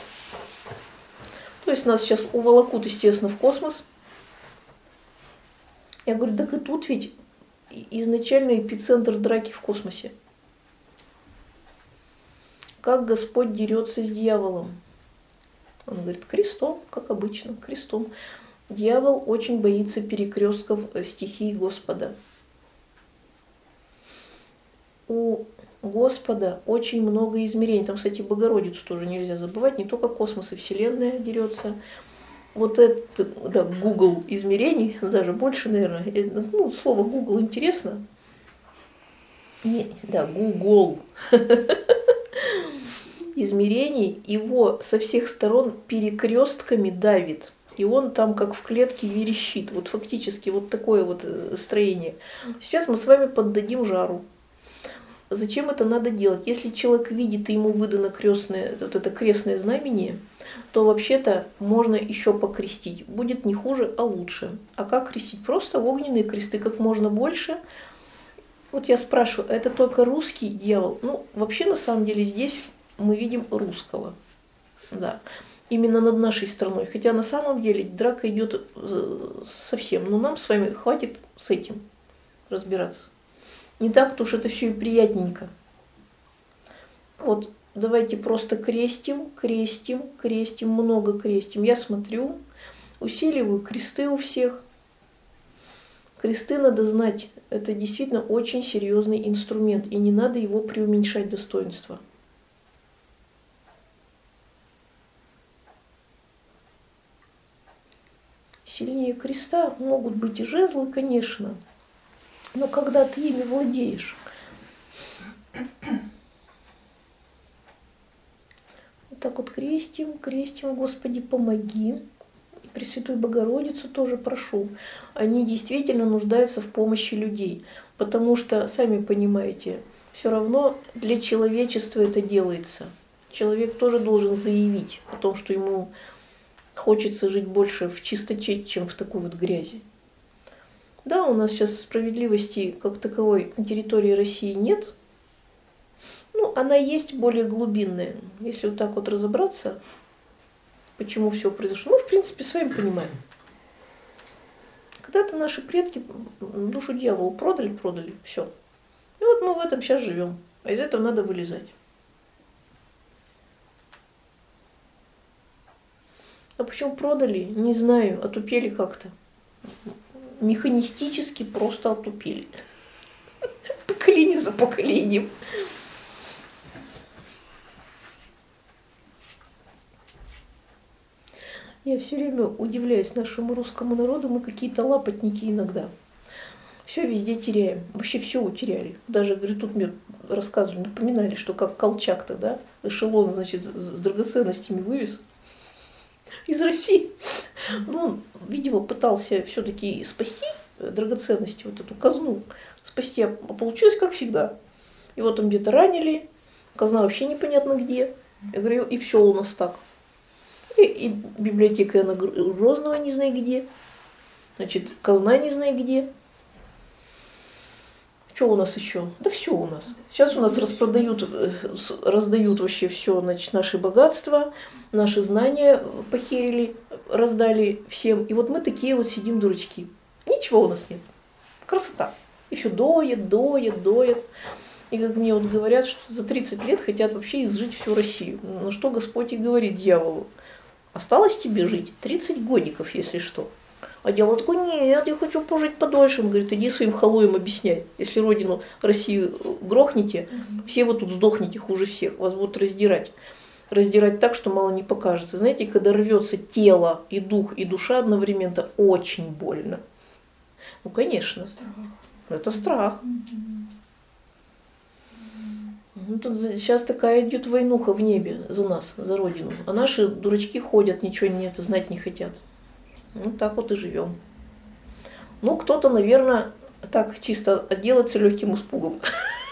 То есть нас сейчас уволокут, естественно, в космос. Я говорю, так и тут ведь изначально эпицентр драки в космосе. Как Господь дерется с дьяволом? Он говорит, крестом, как обычно, крестом. Дьявол очень боится перекрестков стихий Господа. У Господа очень много измерений. Там, кстати, Богородицу тоже нельзя забывать. Не только космос и Вселенная дерется. Вот это, да, Google измерений, даже больше, наверное. Ну, слово Google интересно. Не, да, Google. Измерений, его со всех сторон перекрестками давит. И он там как в клетке верещит. Вот фактически вот такое вот строение. Сейчас мы с вами поддадим жару. Зачем это надо делать? Если человек видит и ему выдано крестное, вот это крестное знамение, то вообще-то можно еще покрестить. Будет не хуже, а лучше. А как крестить? Просто огненные кресты как можно больше. Вот я спрашиваю, это только русский дьявол? Ну, вообще на самом деле здесь мы видим русского. Да. Именно над нашей страной. Хотя на самом деле драка идет совсем. Но нам с вами хватит с этим разбираться. Не так-то уж это все и приятненько. Вот давайте просто крестим, крестим, крестим, много крестим. Я смотрю, усиливаю кресты у всех. Кресты надо знать. Это действительно очень серьезный инструмент. И не надо его преуменьшать достоинство. Сильнее креста могут быть и жезлы, конечно. Но когда ты ими владеешь, вот так вот крестим, крестим, Господи, помоги. Пресвятую Богородицу тоже прошу. Они действительно нуждаются в помощи людей, потому что, сами понимаете, все равно для человечества это делается. Человек тоже должен заявить о том, что ему хочется жить больше в чистоте, чем в такой вот грязи. Да, у нас сейчас справедливости как таковой на территории России нет. Ну, она есть более глубинная. Если вот так вот разобраться, почему все произошло, ну, в принципе, с вами понимаем. Когда-то наши предки душу дьяволу продали, продали, все. И вот мы в этом сейчас живем. А из этого надо вылезать. А почему продали? Не знаю, отупели как-то. Механистически просто отупели. Поколение за поколением. Я все время удивляюсь нашему русскому народу, мы какие-то лапотники иногда. Все везде теряем, вообще все утеряли. Даже, говорю, тут мне рассказывали, напоминали, что как Колчак тогда эшелон, значит, с драгоценностями вывез из России. Но он, видимо, пытался все-таки спасти драгоценности, вот эту казну спасти, а получилось как всегда. Его там где-то ранили, казна вообще непонятно где. Я говорю, и все у нас так. И, и библиотека Иоанна Грозного не знаю где, значит, казна не знаю где. Что у нас еще? Да все у нас. Сейчас у нас распродают, раздают вообще все, значит, наши богатства, наши знания похерили, раздали всем. И вот мы такие вот сидим дурачки. Ничего у нас нет. Красота. И все доят, доят, доят. И как мне вот говорят, что за тридцать лет хотят вообще изжить всю Россию. Ну что Господь и говорит дьяволу. Осталось тебе жить тридцать годиков, если что. А дьявол такой, нет, я хочу пожить подольше. Он говорит, иди своим халуем объясняй. Если родину Россию грохнете, все вы тут сдохнете хуже всех. Вас будут раздирать. Раздирать так, что мало не покажется. Знаете, когда рвется тело и дух, и душа одновременно, очень больно. Ну, конечно. Страх. Это страх. Ну, тут сейчас такая идет войнуха в небе за нас, за родину. А наши дурачки ходят, ничего не это знать не хотят. Ну, так вот и живем. Ну, кто-то, наверное, так чисто отделаться легким испугом.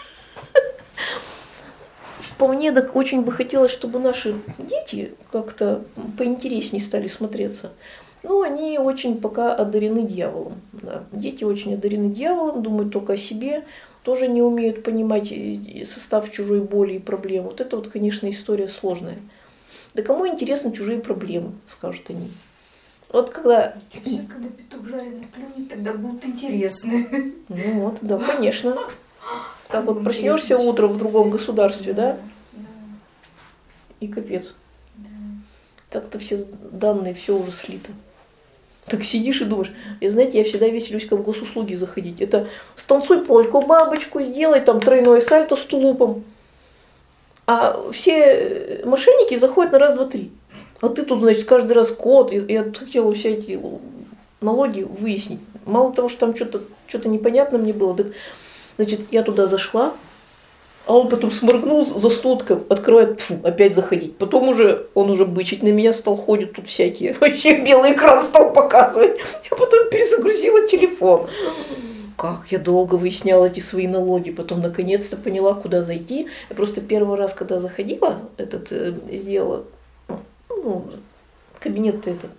По мне, так очень бы хотелось, чтобы наши дети как-то поинтереснее стали смотреться. Ну, они очень пока одарены дьяволом. Да. Дети очень одарены дьяволом, думают только о себе, тоже не умеют понимать состав чужой боли и проблем. Вот это вот, конечно, история сложная. Да кому интересны чужие проблемы, скажут они. Вот когда... Когда петух жареный клюнет, тогда будут интересны. Ну вот, да, конечно. Так вот проснешься утром в другом государстве, да? Да. И капец. Да. Так-то все данные, все уже слито. Так сидишь и думаешь, и знаете, я всегда веселюсь, как в госуслуги заходить. Это станцуй польку, бабочку, сделай там тройное сальто с тулупом. А все мошенники заходят на раз, два, три. А ты тут, значит, каждый раз код, и я хотела все эти налоги выяснить. Мало того, что там что-то что-то непонятно мне было, так, значит, я туда зашла, а он потом сморгнул за столбиком, открывает, тьфу, опять заходить. Потом уже он уже бычить на меня стал, ходит тут всякие, вообще белый экран стал показывать. Я потом перезагрузила телефон. Как я долго выясняла эти свои налоги, потом наконец-то поняла, куда зайти. Я просто первый раз, когда заходила, этот э, сделала, ну, кабинет-то этот,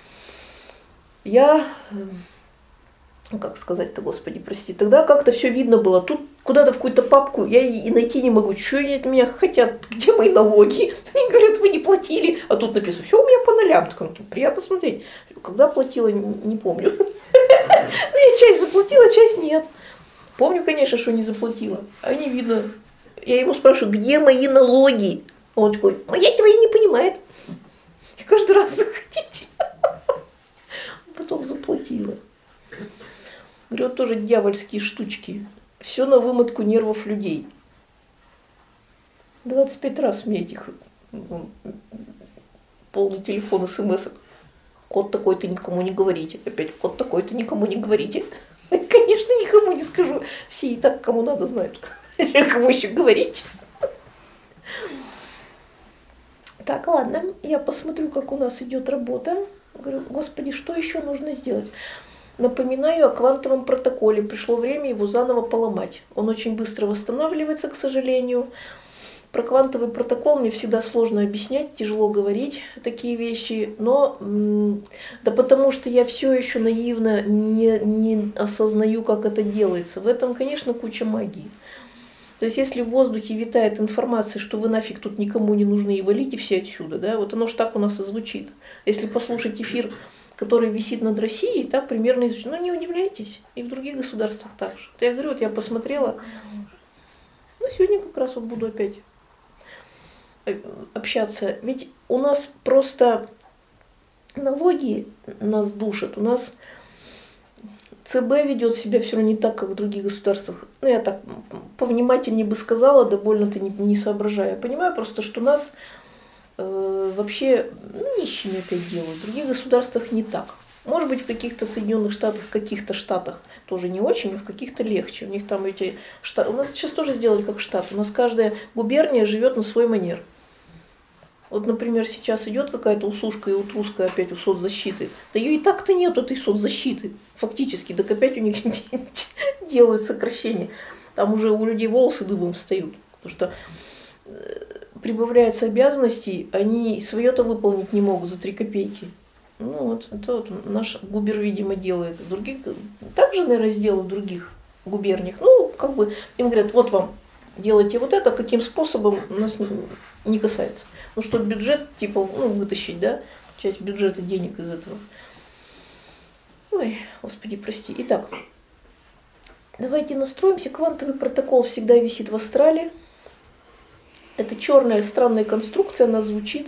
я... Ну, как сказать-то, Господи, прости, тогда как-то все видно было. Тут куда-то в какую-то папку я и найти не могу. Что они от меня хотят? Где мои налоги? Они говорят, вы не платили. А тут написано, все у меня по нолям. Так, ну, приятно смотреть. Когда платила, не помню. Ну, я часть заплатила, часть нет. Помню, конечно, что не заплатила. А не видно. Я ему спрашиваю, где мои налоги? А он такой, моя твои не понимает. И каждый раз заходите. Потом заплатила. Говорю, вот тоже дьявольские штучки. Все на вымотку нервов людей. двадцать пять раз мне этих полный телефон смс-ок. Код такой-то никому не говорите. Опять код такой-то никому не говорите. Конечно, никому не скажу. Все и так, кому надо, знают. Кому еще говорить. Так, ладно, я посмотрю, как у нас идет работа. Говорю, Господи, что еще нужно сделать? Напоминаю о квантовом протоколе. Пришло время его заново поломать. Он очень быстро восстанавливается, к сожалению. Про квантовый протокол мне всегда сложно объяснять, тяжело говорить такие вещи. Но да потому что я все еще наивно не, не осознаю, как это делается. В этом, конечно, куча магии. То есть, если в воздухе витает информация, что вы нафиг тут никому не нужны и валите все отсюда, да, вот оно ж так у нас и звучит. Если послушать эфир, который висит над Россией, так примерно изучено. Ну, не удивляйтесь, и в других государствах так же. Вот я говорю, вот я посмотрела, ну, сегодня как раз вот буду опять общаться. Ведь у нас просто налоги нас душат, у нас ЦБ ведет себя все равно не так, как в других государствах. Ну, я так повнимательнее бы сказала, да больно-то не, не соображаю. Я понимаю просто, что нас... Э, вообще ну, нищими опять делают. В других государствах не так. Может быть, в каких-то Соединенных Штатах, в каких-то штатах тоже не очень, а в каких-то легче. У них там эти штаты... У нас сейчас тоже сделали как штат. У нас каждая губерния живет на свой манер. Вот, например, сейчас идет какая-то усушка и утрузка опять у соцзащиты. Да ее и так-то нет, этой соцзащиты. Фактически, так опять у них делают сокращение. Там уже у людей волосы дыбом встают. Потому что прибавляется обязанностей, они свое-то выполнить не могут за три копейки. Ну вот, это вот наш губер, видимо, делает. Других, также, наверное, сделают в других губерниях. Ну, как бы им говорят, вот вам, делайте вот это, каким способом нас не касается. Ну, чтобы бюджет, типа, ну, вытащить, да, часть бюджета денег из этого. Ой, Господи, прости. Итак, давайте настроимся. Квантовый протокол всегда висит в астрале. Это черная странная конструкция, она звучит.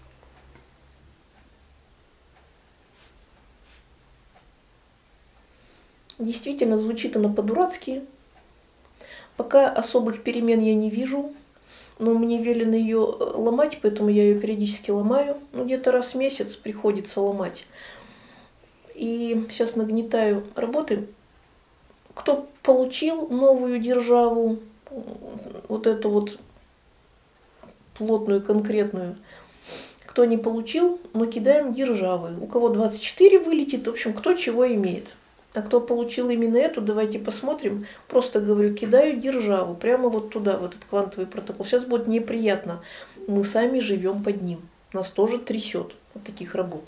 Действительно, звучит она по-дурацки. Пока особых перемен я не вижу, но мне велено ее ломать, поэтому я ее периодически ломаю. Ну, где-то раз в месяц приходится ломать. И сейчас нагнетаю работы. Кто получил новую державу, вот эту вот плотную, конкретную, кто не получил, но кидаем державы. У кого двадцать четыре вылетит, в общем, кто чего имеет. А кто получил именно эту, давайте посмотрим. Просто говорю, кидаю державу прямо вот туда, в этот квантовый протокол. Сейчас будет неприятно. Мы сами живем под ним. Нас тоже трясет от таких работ.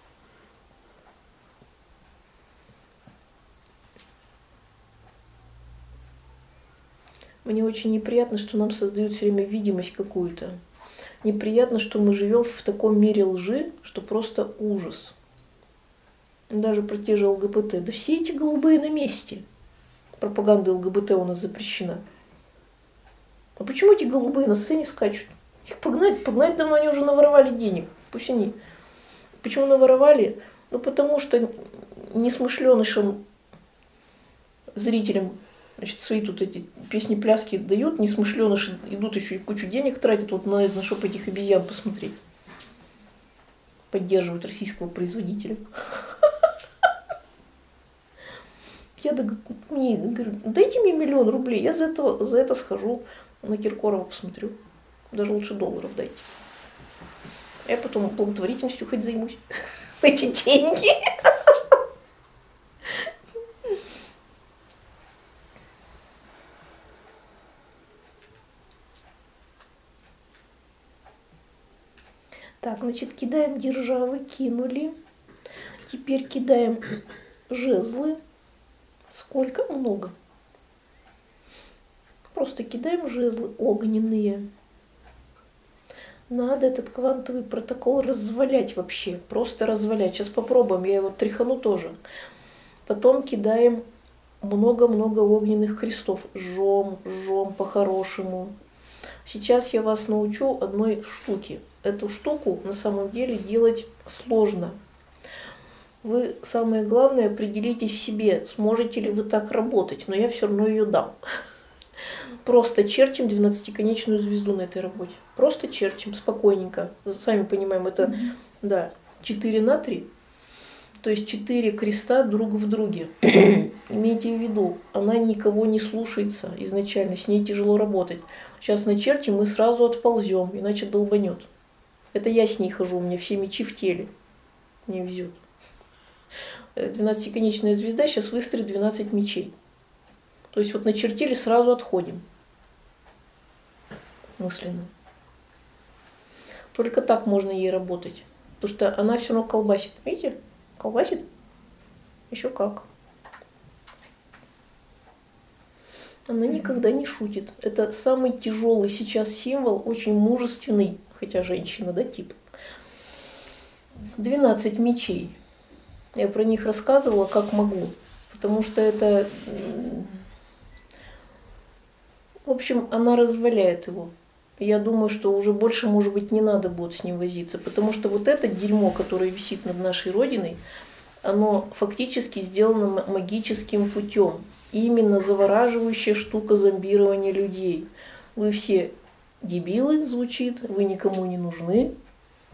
Мне очень неприятно, что нам создают все время видимость какую-то. Неприятно, что мы живем в таком мире лжи, что просто ужас. Даже про те же ЛГБТ. Да все эти голубые на месте. Пропаганда ЛГБТ у нас запрещена. А почему эти голубые на сцене скачут? Их погнать, погнать давно, они уже наворовали денег. Пусть они. Почему наворовали? Ну потому что несмышленышам зрителям, значит, свои тут эти песни-пляски дают, несмышленыши идут еще и кучу денег тратят вот на это, чтобы этих обезьян посмотреть. Поддерживают российского производителя. Я говорю, дайте мне миллион рублей, я за это, за это схожу на Киркорова посмотрю. Даже лучше долларов дайте. Я потом благотворительностью хоть займусь. Эти деньги. Так, значит, кидаем державы, кинули. Теперь кидаем жезлы. Сколько? Много. Просто кидаем жезлы огненные. Надо этот квантовый протокол развалять вообще. Просто развалять. Сейчас попробуем. Я его тряхану тоже. Потом кидаем много-много огненных крестов. Жжем, жжем по-хорошему. Сейчас я вас научу одной штуке. Эту штуку на самом деле делать сложно. Вы, самое главное, определитесь в себе, сможете ли вы так работать, но я все равно ее дам. Просто чертим двенадцатиконечную звезду на этой работе. Просто чертим, спокойненько. Сами понимаем, это mm-hmm. да, четыре на три, то есть четыре креста друг в друге. Имейте в виду, она никого не слушается изначально, с ней тяжело работать. Сейчас начертим, мы сразу отползем, иначе долбанет. Это я с ней хожу, у меня все мечи в теле. Не везет. двенадцатиконечная звезда сейчас выстрелит двенадцать мечей. То есть вот начертили, сразу отходим. Мысленно. Только так можно ей работать. Потому что она все равно колбасит. Видите? Колбасит? Еще как. Она никогда не шутит. Это самый тяжелый сейчас символ, очень мужественный, хотя женщина, да, тип. двенадцать мечей. Я про них рассказывала, как могу. Потому что это... В общем, она разваляет его. Я думаю, что уже больше, может быть, не надо будет с ним возиться. Потому что вот это дерьмо, которое висит над нашей Родиной, оно фактически сделано магическим путем. Именно завораживающая штука зомбирования людей. Вы все дебилы, звучит, вы никому не нужны.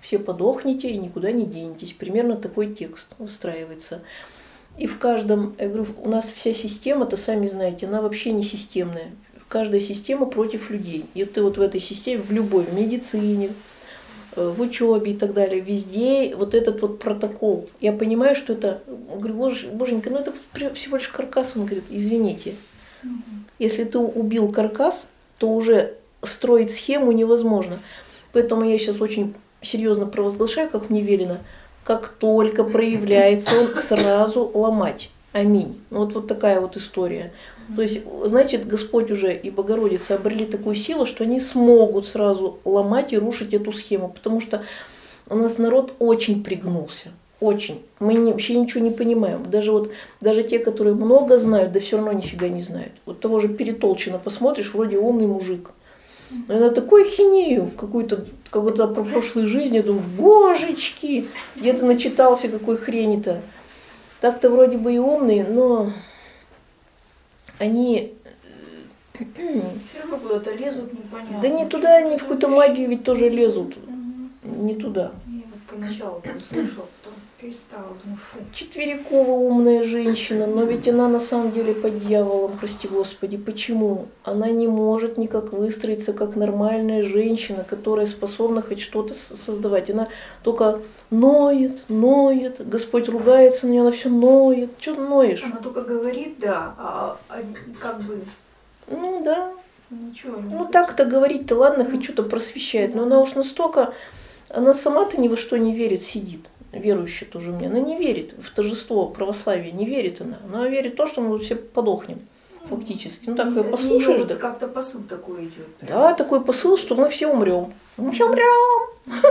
все подохнете и никуда не денетесь. Примерно такой текст выстраивается. И в каждом, я говорю, у нас вся система-то, сами знаете, она вообще не системная. Каждая система против людей. И ты вот в этой системе, в любой, в медицине, в учебе и так далее, везде вот этот вот протокол. Я понимаю, что это, говорю, Боже, боженька, ну это всего лишь каркас. Он говорит, извините, если ты убил каркас, то уже строить схему невозможно. Поэтому я сейчас очень серьезно провозглашаю, как мне велено, как только проявляется он, сразу ломать. Аминь. Вот, вот такая вот история. То есть, значит, Господь уже и Богородица обрели такую силу, что они смогут сразу ломать и рушить эту схему. Потому что у нас народ очень пригнулся. Очень. Мы не, вообще ничего не понимаем. Даже, вот, даже те, которые много знают, да все равно нифига не знают. Вот того же Перетолчина посмотришь, вроде умный мужик. Но это такую хинею, какую-то, какую-то про прошлые жизни, я думаю, божечки, где-то начитался какой хрени-то. Так-то вроде бы и умные, но они... Все равно куда-то лезут, непонятно. Да не туда, они в какую-то магию ведь тоже лезут. Угу. Не туда. Я вот поначалу там слышала, потом перестала, думаю, фу. Четверякова умная женщина, но ведь она на самом деле под дьяволом, прости Господи. Почему? Она не может никак выстроиться как нормальная женщина, которая способна хоть что-то создавать. Она только ноет, ноет, Господь ругается на нее, она все ноет. Что ты ноешь? Она только говорит, да, а, а как бы... Ну да. Ничего не... Ну так-то говорить-то ладно, хоть что-то просвещает, но она уж настолько, она сама-то ни во что не верит, сидит. Верующая тоже мне, она не верит в торжество православия, не верит она. Она верит в то, что мы все подохнем, фактически. Ну так ее послушаешь, да. Как-то посыл такой идет. Да, такой посыл, что мы все умрем. Мы все умрем.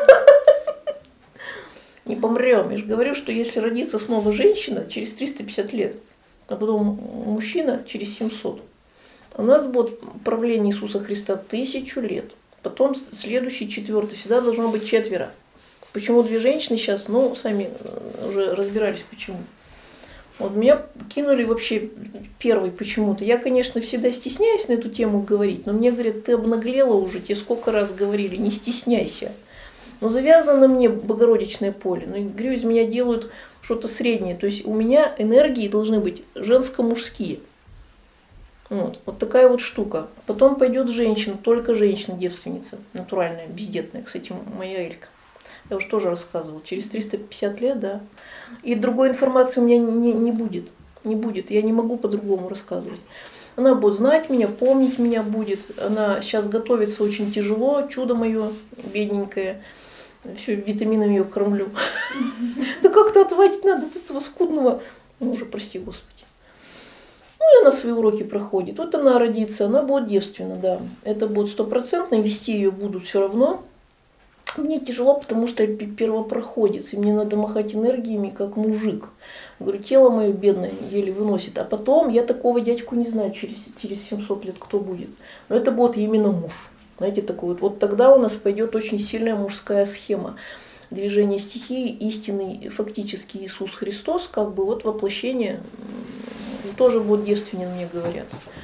Не помрем. Я же говорю, что если родится снова женщина через триста пятьдесят лет, а потом мужчина через семьсот, у нас будет правление Иисуса Христа тысячу лет. Потом следующий, четвертый, всегда должно быть четверо. Почему две женщины сейчас? Ну, сами уже разбирались, почему. Вот меня кинули вообще первый почему-то. Я, конечно, всегда стесняюсь на эту тему говорить, но мне говорят, ты обнаглела уже, тебе сколько раз говорили, не стесняйся. Но завязано на мне богородичное поле. Но, говорю, из меня делают что-то среднее. То есть у меня энергии должны быть женско-мужские. Вот, вот такая вот штука. Потом пойдет женщина, только женщина-девственница, натуральная, бездетная. Кстати, моя Элька. Я уже тоже рассказывала. Через триста пятьдесят лет, да. И другой информации у меня не, не будет. Не будет. Я не могу по-другому рассказывать. Она будет знать меня, помнить меня будет. Она сейчас готовится очень тяжело. Чудо мое, бедненькое. Все, витаминами ее кормлю. Да как-то отводить надо от этого скудного мужа, прости Господи. Ну и она свои уроки проходит. Вот она родится, она будет девственна, да. Это будет стопроцентно, вести ее будут все равно. Мне тяжело, потому что я первопроходец, и мне надо махать энергиями, как мужик. Я говорю, тело мое бедное еле выносит. А потом я такого дядьку не знаю, через, через семьсот лет кто будет. Но это будет именно муж. Знаете, такой вот. Вот тогда у нас пойдет очень сильная мужская схема. Движение стихии, истинный фактически Иисус Христос, как бы вот воплощение, тоже будет девственен, мне говорят.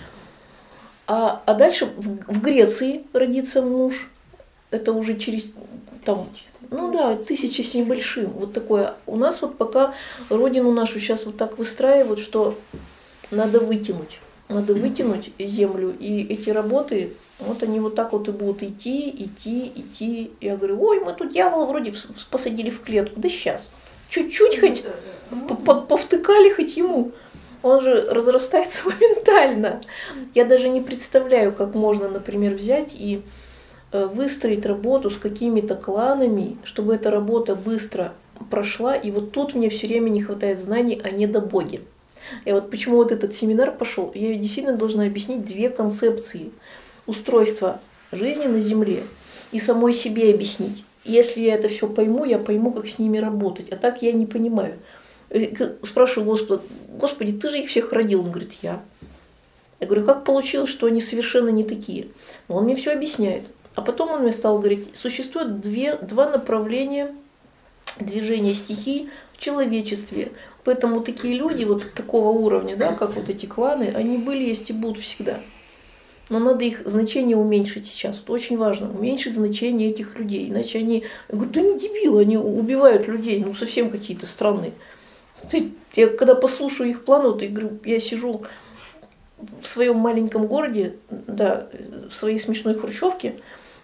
А, а дальше в, в Греции родится муж. Это уже через, там, ну да, тысячи с небольшим. Вот такое. У нас вот пока родину нашу сейчас вот так выстраивают, что надо вытянуть. Надо вытянуть землю. И эти работы, вот они вот так вот и будут идти, идти, идти. Я говорю, ой, мы тут дьявола вроде посадили в клетку. Да сейчас. Чуть-чуть хоть повтыкали хоть ему. Он же разрастается моментально. Я даже не представляю, как можно, например, взять и выстроить работу с какими-то кланами, чтобы эта работа быстро прошла. И вот тут мне все время не хватает знаний о недобоге. И вот почему вот этот семинар пошел, я действительно должна объяснить две концепции устройства жизни на Земле и самой себе объяснить. Если я это все пойму, я пойму, как с ними работать. А так я не понимаю. Спрашиваю Господа, Господи, ты же их всех родил? Он говорит, я. Я говорю, как получилось, что они совершенно не такие? Он мне все объясняет. А потом он мне стал говорить, существует две, два направления движения стихий в человечестве. Поэтому такие люди вот такого уровня, да, как вот эти кланы, они были, есть и будут всегда. Но надо их значение уменьшить сейчас. Это очень важно, уменьшить значение этих людей. Иначе они, я говорю, да не дебилы, они убивают людей, ну совсем какие-то странные. Ты, я когда послушаю их планы, вот, я говорю, я сижу в своем маленьком городе, да, в своей смешной хрущевке,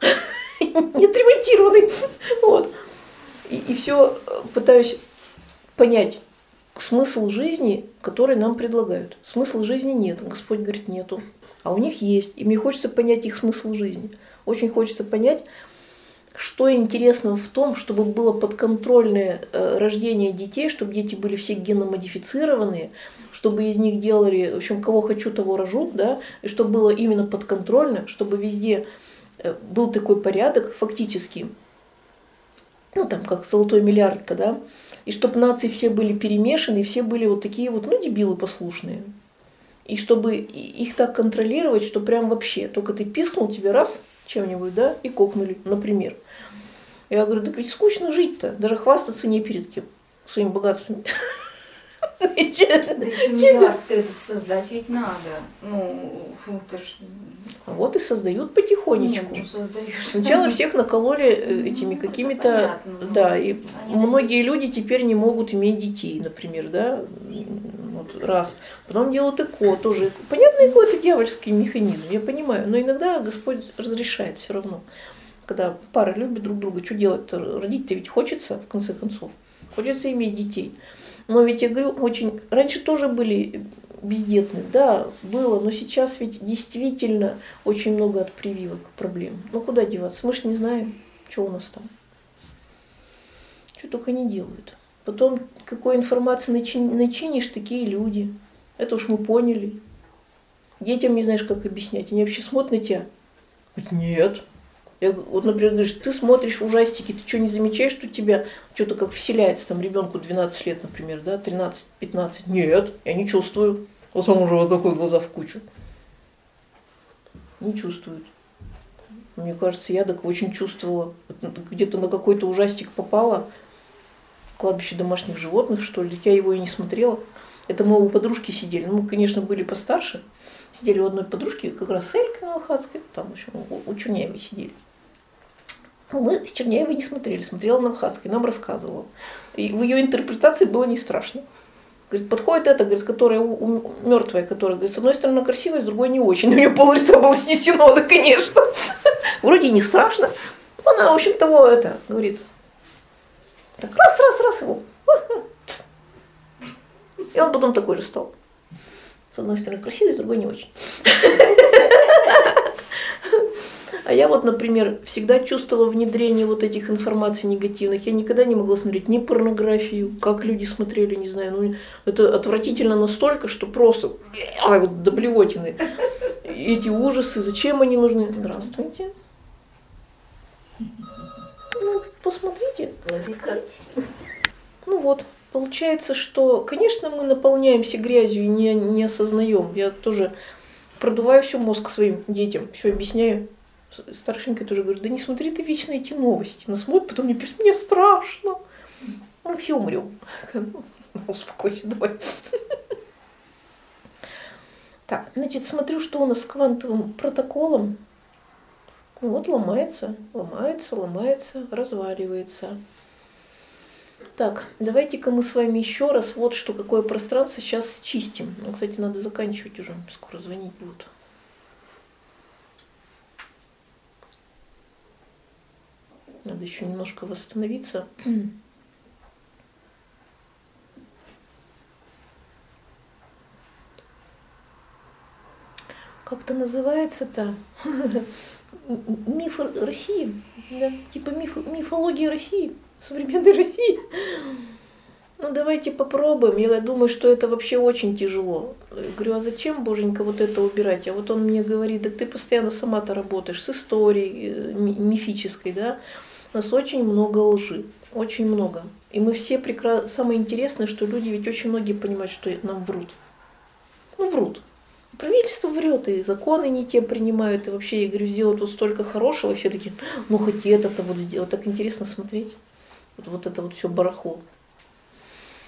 не отремонтированной, вот, и, и все пытаюсь понять смысл жизни, который нам предлагают. Смысла жизни нет, Господь говорит, нету. А у них есть. И мне хочется понять их смысл жизни. Очень хочется понять, что интересного в том, чтобы было подконтрольное рождение детей, чтобы дети были все геномодифицированные, чтобы из них делали, в общем, кого хочу, того рожу, да, и чтобы было именно подконтрольно, чтобы везде был такой порядок фактически, ну там как золотой миллиард, да, и чтобы нации все были перемешаны, и все были вот такие вот, ну, дебилы послушные. И чтобы их так контролировать, что прям вообще, только ты пискнул, тебе раз чем-нибудь, да, и кокнули, например. Я говорю, так ведь скучно жить-то, даже хвастаться не перед кем, своими богатствами. Да еще миллиард этот создать ведь надо. Ну, это ж... Вот и создают потихонечку. Нет, Сначала всех накололи этими какими-то... Да, и многие люди теперь не могут иметь детей, например, да, вот раз. Потом делают ЭКО тоже. Понятно, ЭКО это дьявольский механизм, я понимаю, но иногда Господь разрешает все равно. Когда пара любит друг друга, что делать-то? Родить-то ведь хочется, в конце концов. Хочется иметь детей. Но ведь, я говорю, очень... Раньше тоже были бездетные, да, было, но сейчас ведь действительно очень много от прививок проблем. Ну куда деваться? Мы ж не знаем, что у нас там. Что только не делают. Потом, какой информации начинишь, такие люди. Это уж мы поняли. Детям не знаешь, как объяснять. Они вообще смотрят на тебя. Говорят, нет. Я, вот, например, говоришь, ты смотришь ужастики, ты что, не замечаешь, что у тебя что-то как вселяется, там, ребенку двенадцать лет, например, да, тринадцать-пятнадцать? Нет, я не чувствую. Вот он уже вот такой глаза в кучу. Не чувствует. Мне кажется, я так очень чувствовала. Где-то на какой-то ужастик попала, кладбище домашних животных, что ли, я его и не смотрела. Это мы у подружки сидели, ну, мы, конечно, были постарше. Сидели у одной подружки, как раз с Элькой Новохадской, там, в общем, у Черняевой сидели. Мы с Черняевой не смотрели, смотрела Новохадской, нам рассказывала. И в ее интерпретации было не страшно. Говорит, подходит эта, говорит, которая мертвая, которая, говорит, с одной стороны красивая, с другой не очень. У нее пол лица было снесено, да, конечно. Вроде не страшно. Она, в общем, того, это, говорит, так раз, раз, раз его. И он потом такой же стал. С одной стороны красивый, с другой не очень. А я вот, например, всегда чувствовала внедрение вот этих информаций негативных. Я никогда не могла смотреть ни порнографию, как люди смотрели, не знаю. Ну, это отвратительно настолько, что просто вот, до блевотины. Эти ужасы, зачем они нужны? Здравствуйте. Ну, посмотрите. Ну вот. Получается, что, конечно, мы наполняемся грязью и не, не осознаем. Я тоже продуваю все мозг своим детям, все объясняю. Старшенькой тоже говорю, да не смотри ты вечно эти новости. Она смотрит, потом мне пишет, мне страшно. Мы все умрем. Успокойся, давай. Так, значит, смотрю, что у нас с квантовым протоколом. Вот ломается, ломается, ломается, разваливается. Так, давайте-ка мы с вами еще раз вот что, какое пространство сейчас чистим. Ну, кстати, надо заканчивать уже, скоро звонить будут. Надо еще немножко восстановиться. Как это называется-то? Миф России, да? Типа миф, мифология России. Современной России. Ну, давайте попробуем. Я думаю, что это вообще очень тяжело. Я говорю, а зачем, боженька, вот это убирать? А вот он мне говорит, да ты постоянно сама-то работаешь с историей мифической, да? У нас очень много лжи, очень много. И мы все прекрасно... Самое интересное, что люди ведь очень многие понимают, что нам врут. Ну, врут. Правительство врет, и законы не те принимают, и вообще, я говорю, сделают вот столько хорошего, и все такие, ну, хоть это-то вот сделать. Так интересно смотреть. Вот, вот это вот все барахло.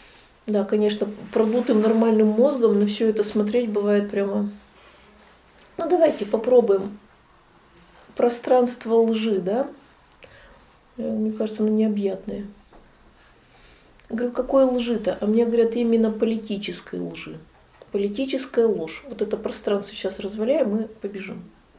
Да, конечно, продутым нормальным мозгом на все это смотреть бывает прямо Ну давайте попробуем. Пространство лжи, да? Мне кажется, оно необъятное. Я говорю, какой лжи-то? А мне говорят, именно политической лжи. Политическая ложь. Вот это пространство сейчас разваляем, мы побежим.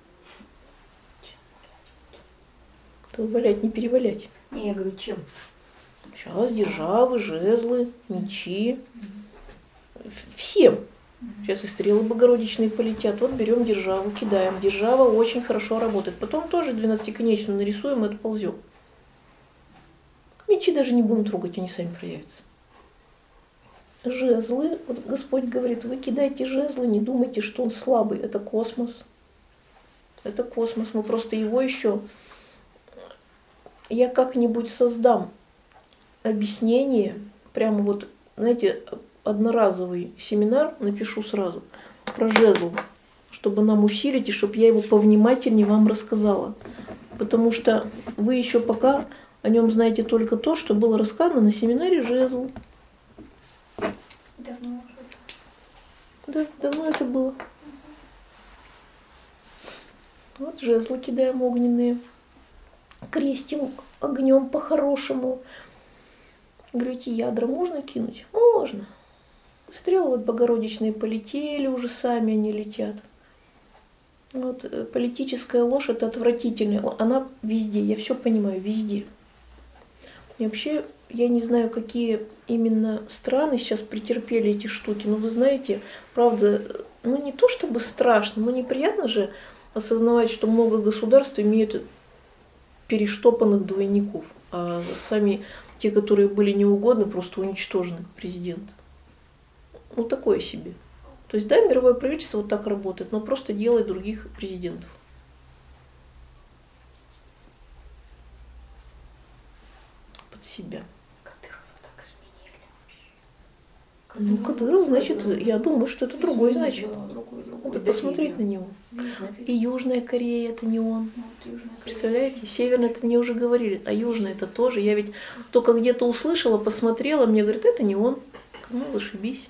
То валять, не перевалять. Не, я говорю, чем? Сейчас державы, жезлы, мечи. Всем. Сейчас и стрелы богородичные полетят. Вот берем державу, кидаем. Держава очень хорошо работает. Потом тоже двенадцатиконечную нарисуем и отползем. Мечи даже не будем трогать, они сами проявятся. Жезлы, вот Господь говорит, вы кидайте жезлы, не думайте, что он слабый. Это космос. Это космос. Мы просто его еще... Я как-нибудь создам объяснение, прямо вот, знаете, одноразовый семинар напишу сразу про жезл, чтобы нам усилить и чтобы я его повнимательнее вам рассказала. Потому что вы еще пока о нем знаете только то, что было рассказано на семинаре «Жезл». Давно уже. Да, давно это было. Вот жезлы кидаем огненные. Крестим огнем по-хорошему. Говорите, ядра можно кинуть? Можно. Стрелы вот богородичные полетели, уже сами они летят. Вот, политическая ложь это отвратительная. Она везде, я все понимаю, везде. И вообще, я не знаю, какие именно страны сейчас претерпели эти штуки, но вы знаете, правда, ну не то чтобы страшно, но неприятно же осознавать, что много государств имеют перештопанных двойников, а сами те, которые были неугодны, просто уничтожены как президент. Ну такое себе. То есть да, мировое правительство вот так работает, но просто делает других президентов. Под себя. Кадырова так сменили вообще. Ну, Кадыров, значит, я думаю, что это другой, значит. Да, другой, другой. Надо Да, посмотреть на видно. него. Видно, И видно. Южная Корея это не он. Ну, вот Южная Корея. Представляете? Северная это мне уже говорили, а Южная это тоже. Я ведь только где-то услышала, посмотрела, мне говорят, это не он. Ну, зашибись.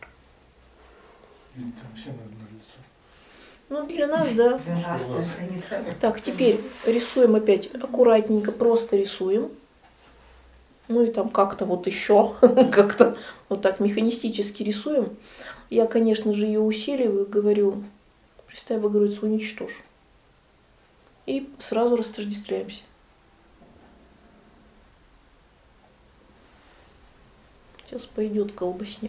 И там все на одно лицо. Ну, для нас, да. Для нас это не так. Так, теперь рисуем опять аккуратненько, просто рисуем. Ну и там как-то вот еще, как-то вот так механистически рисуем. Я, конечно же, ее усиливаю, говорю, Пресвятая Богородица, уничтожь. И сразу растождествляемся. Сейчас пойдет колбасня.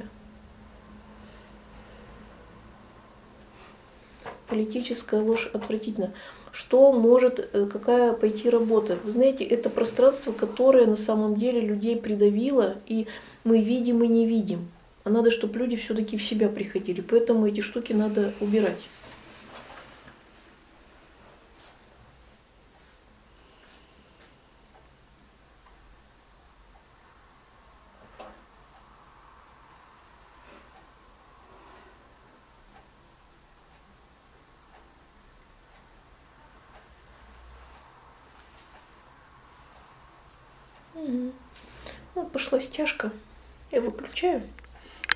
Политическая ложь отвратительна. Что может, какая пойти работа? Вы знаете, это пространство, которое на самом деле людей придавило, и мы видим и не видим. А надо, чтобы люди все-таки в себя приходили. Поэтому эти штуки надо убирать. Угу. Вот пошла стяжка. Я выключаю.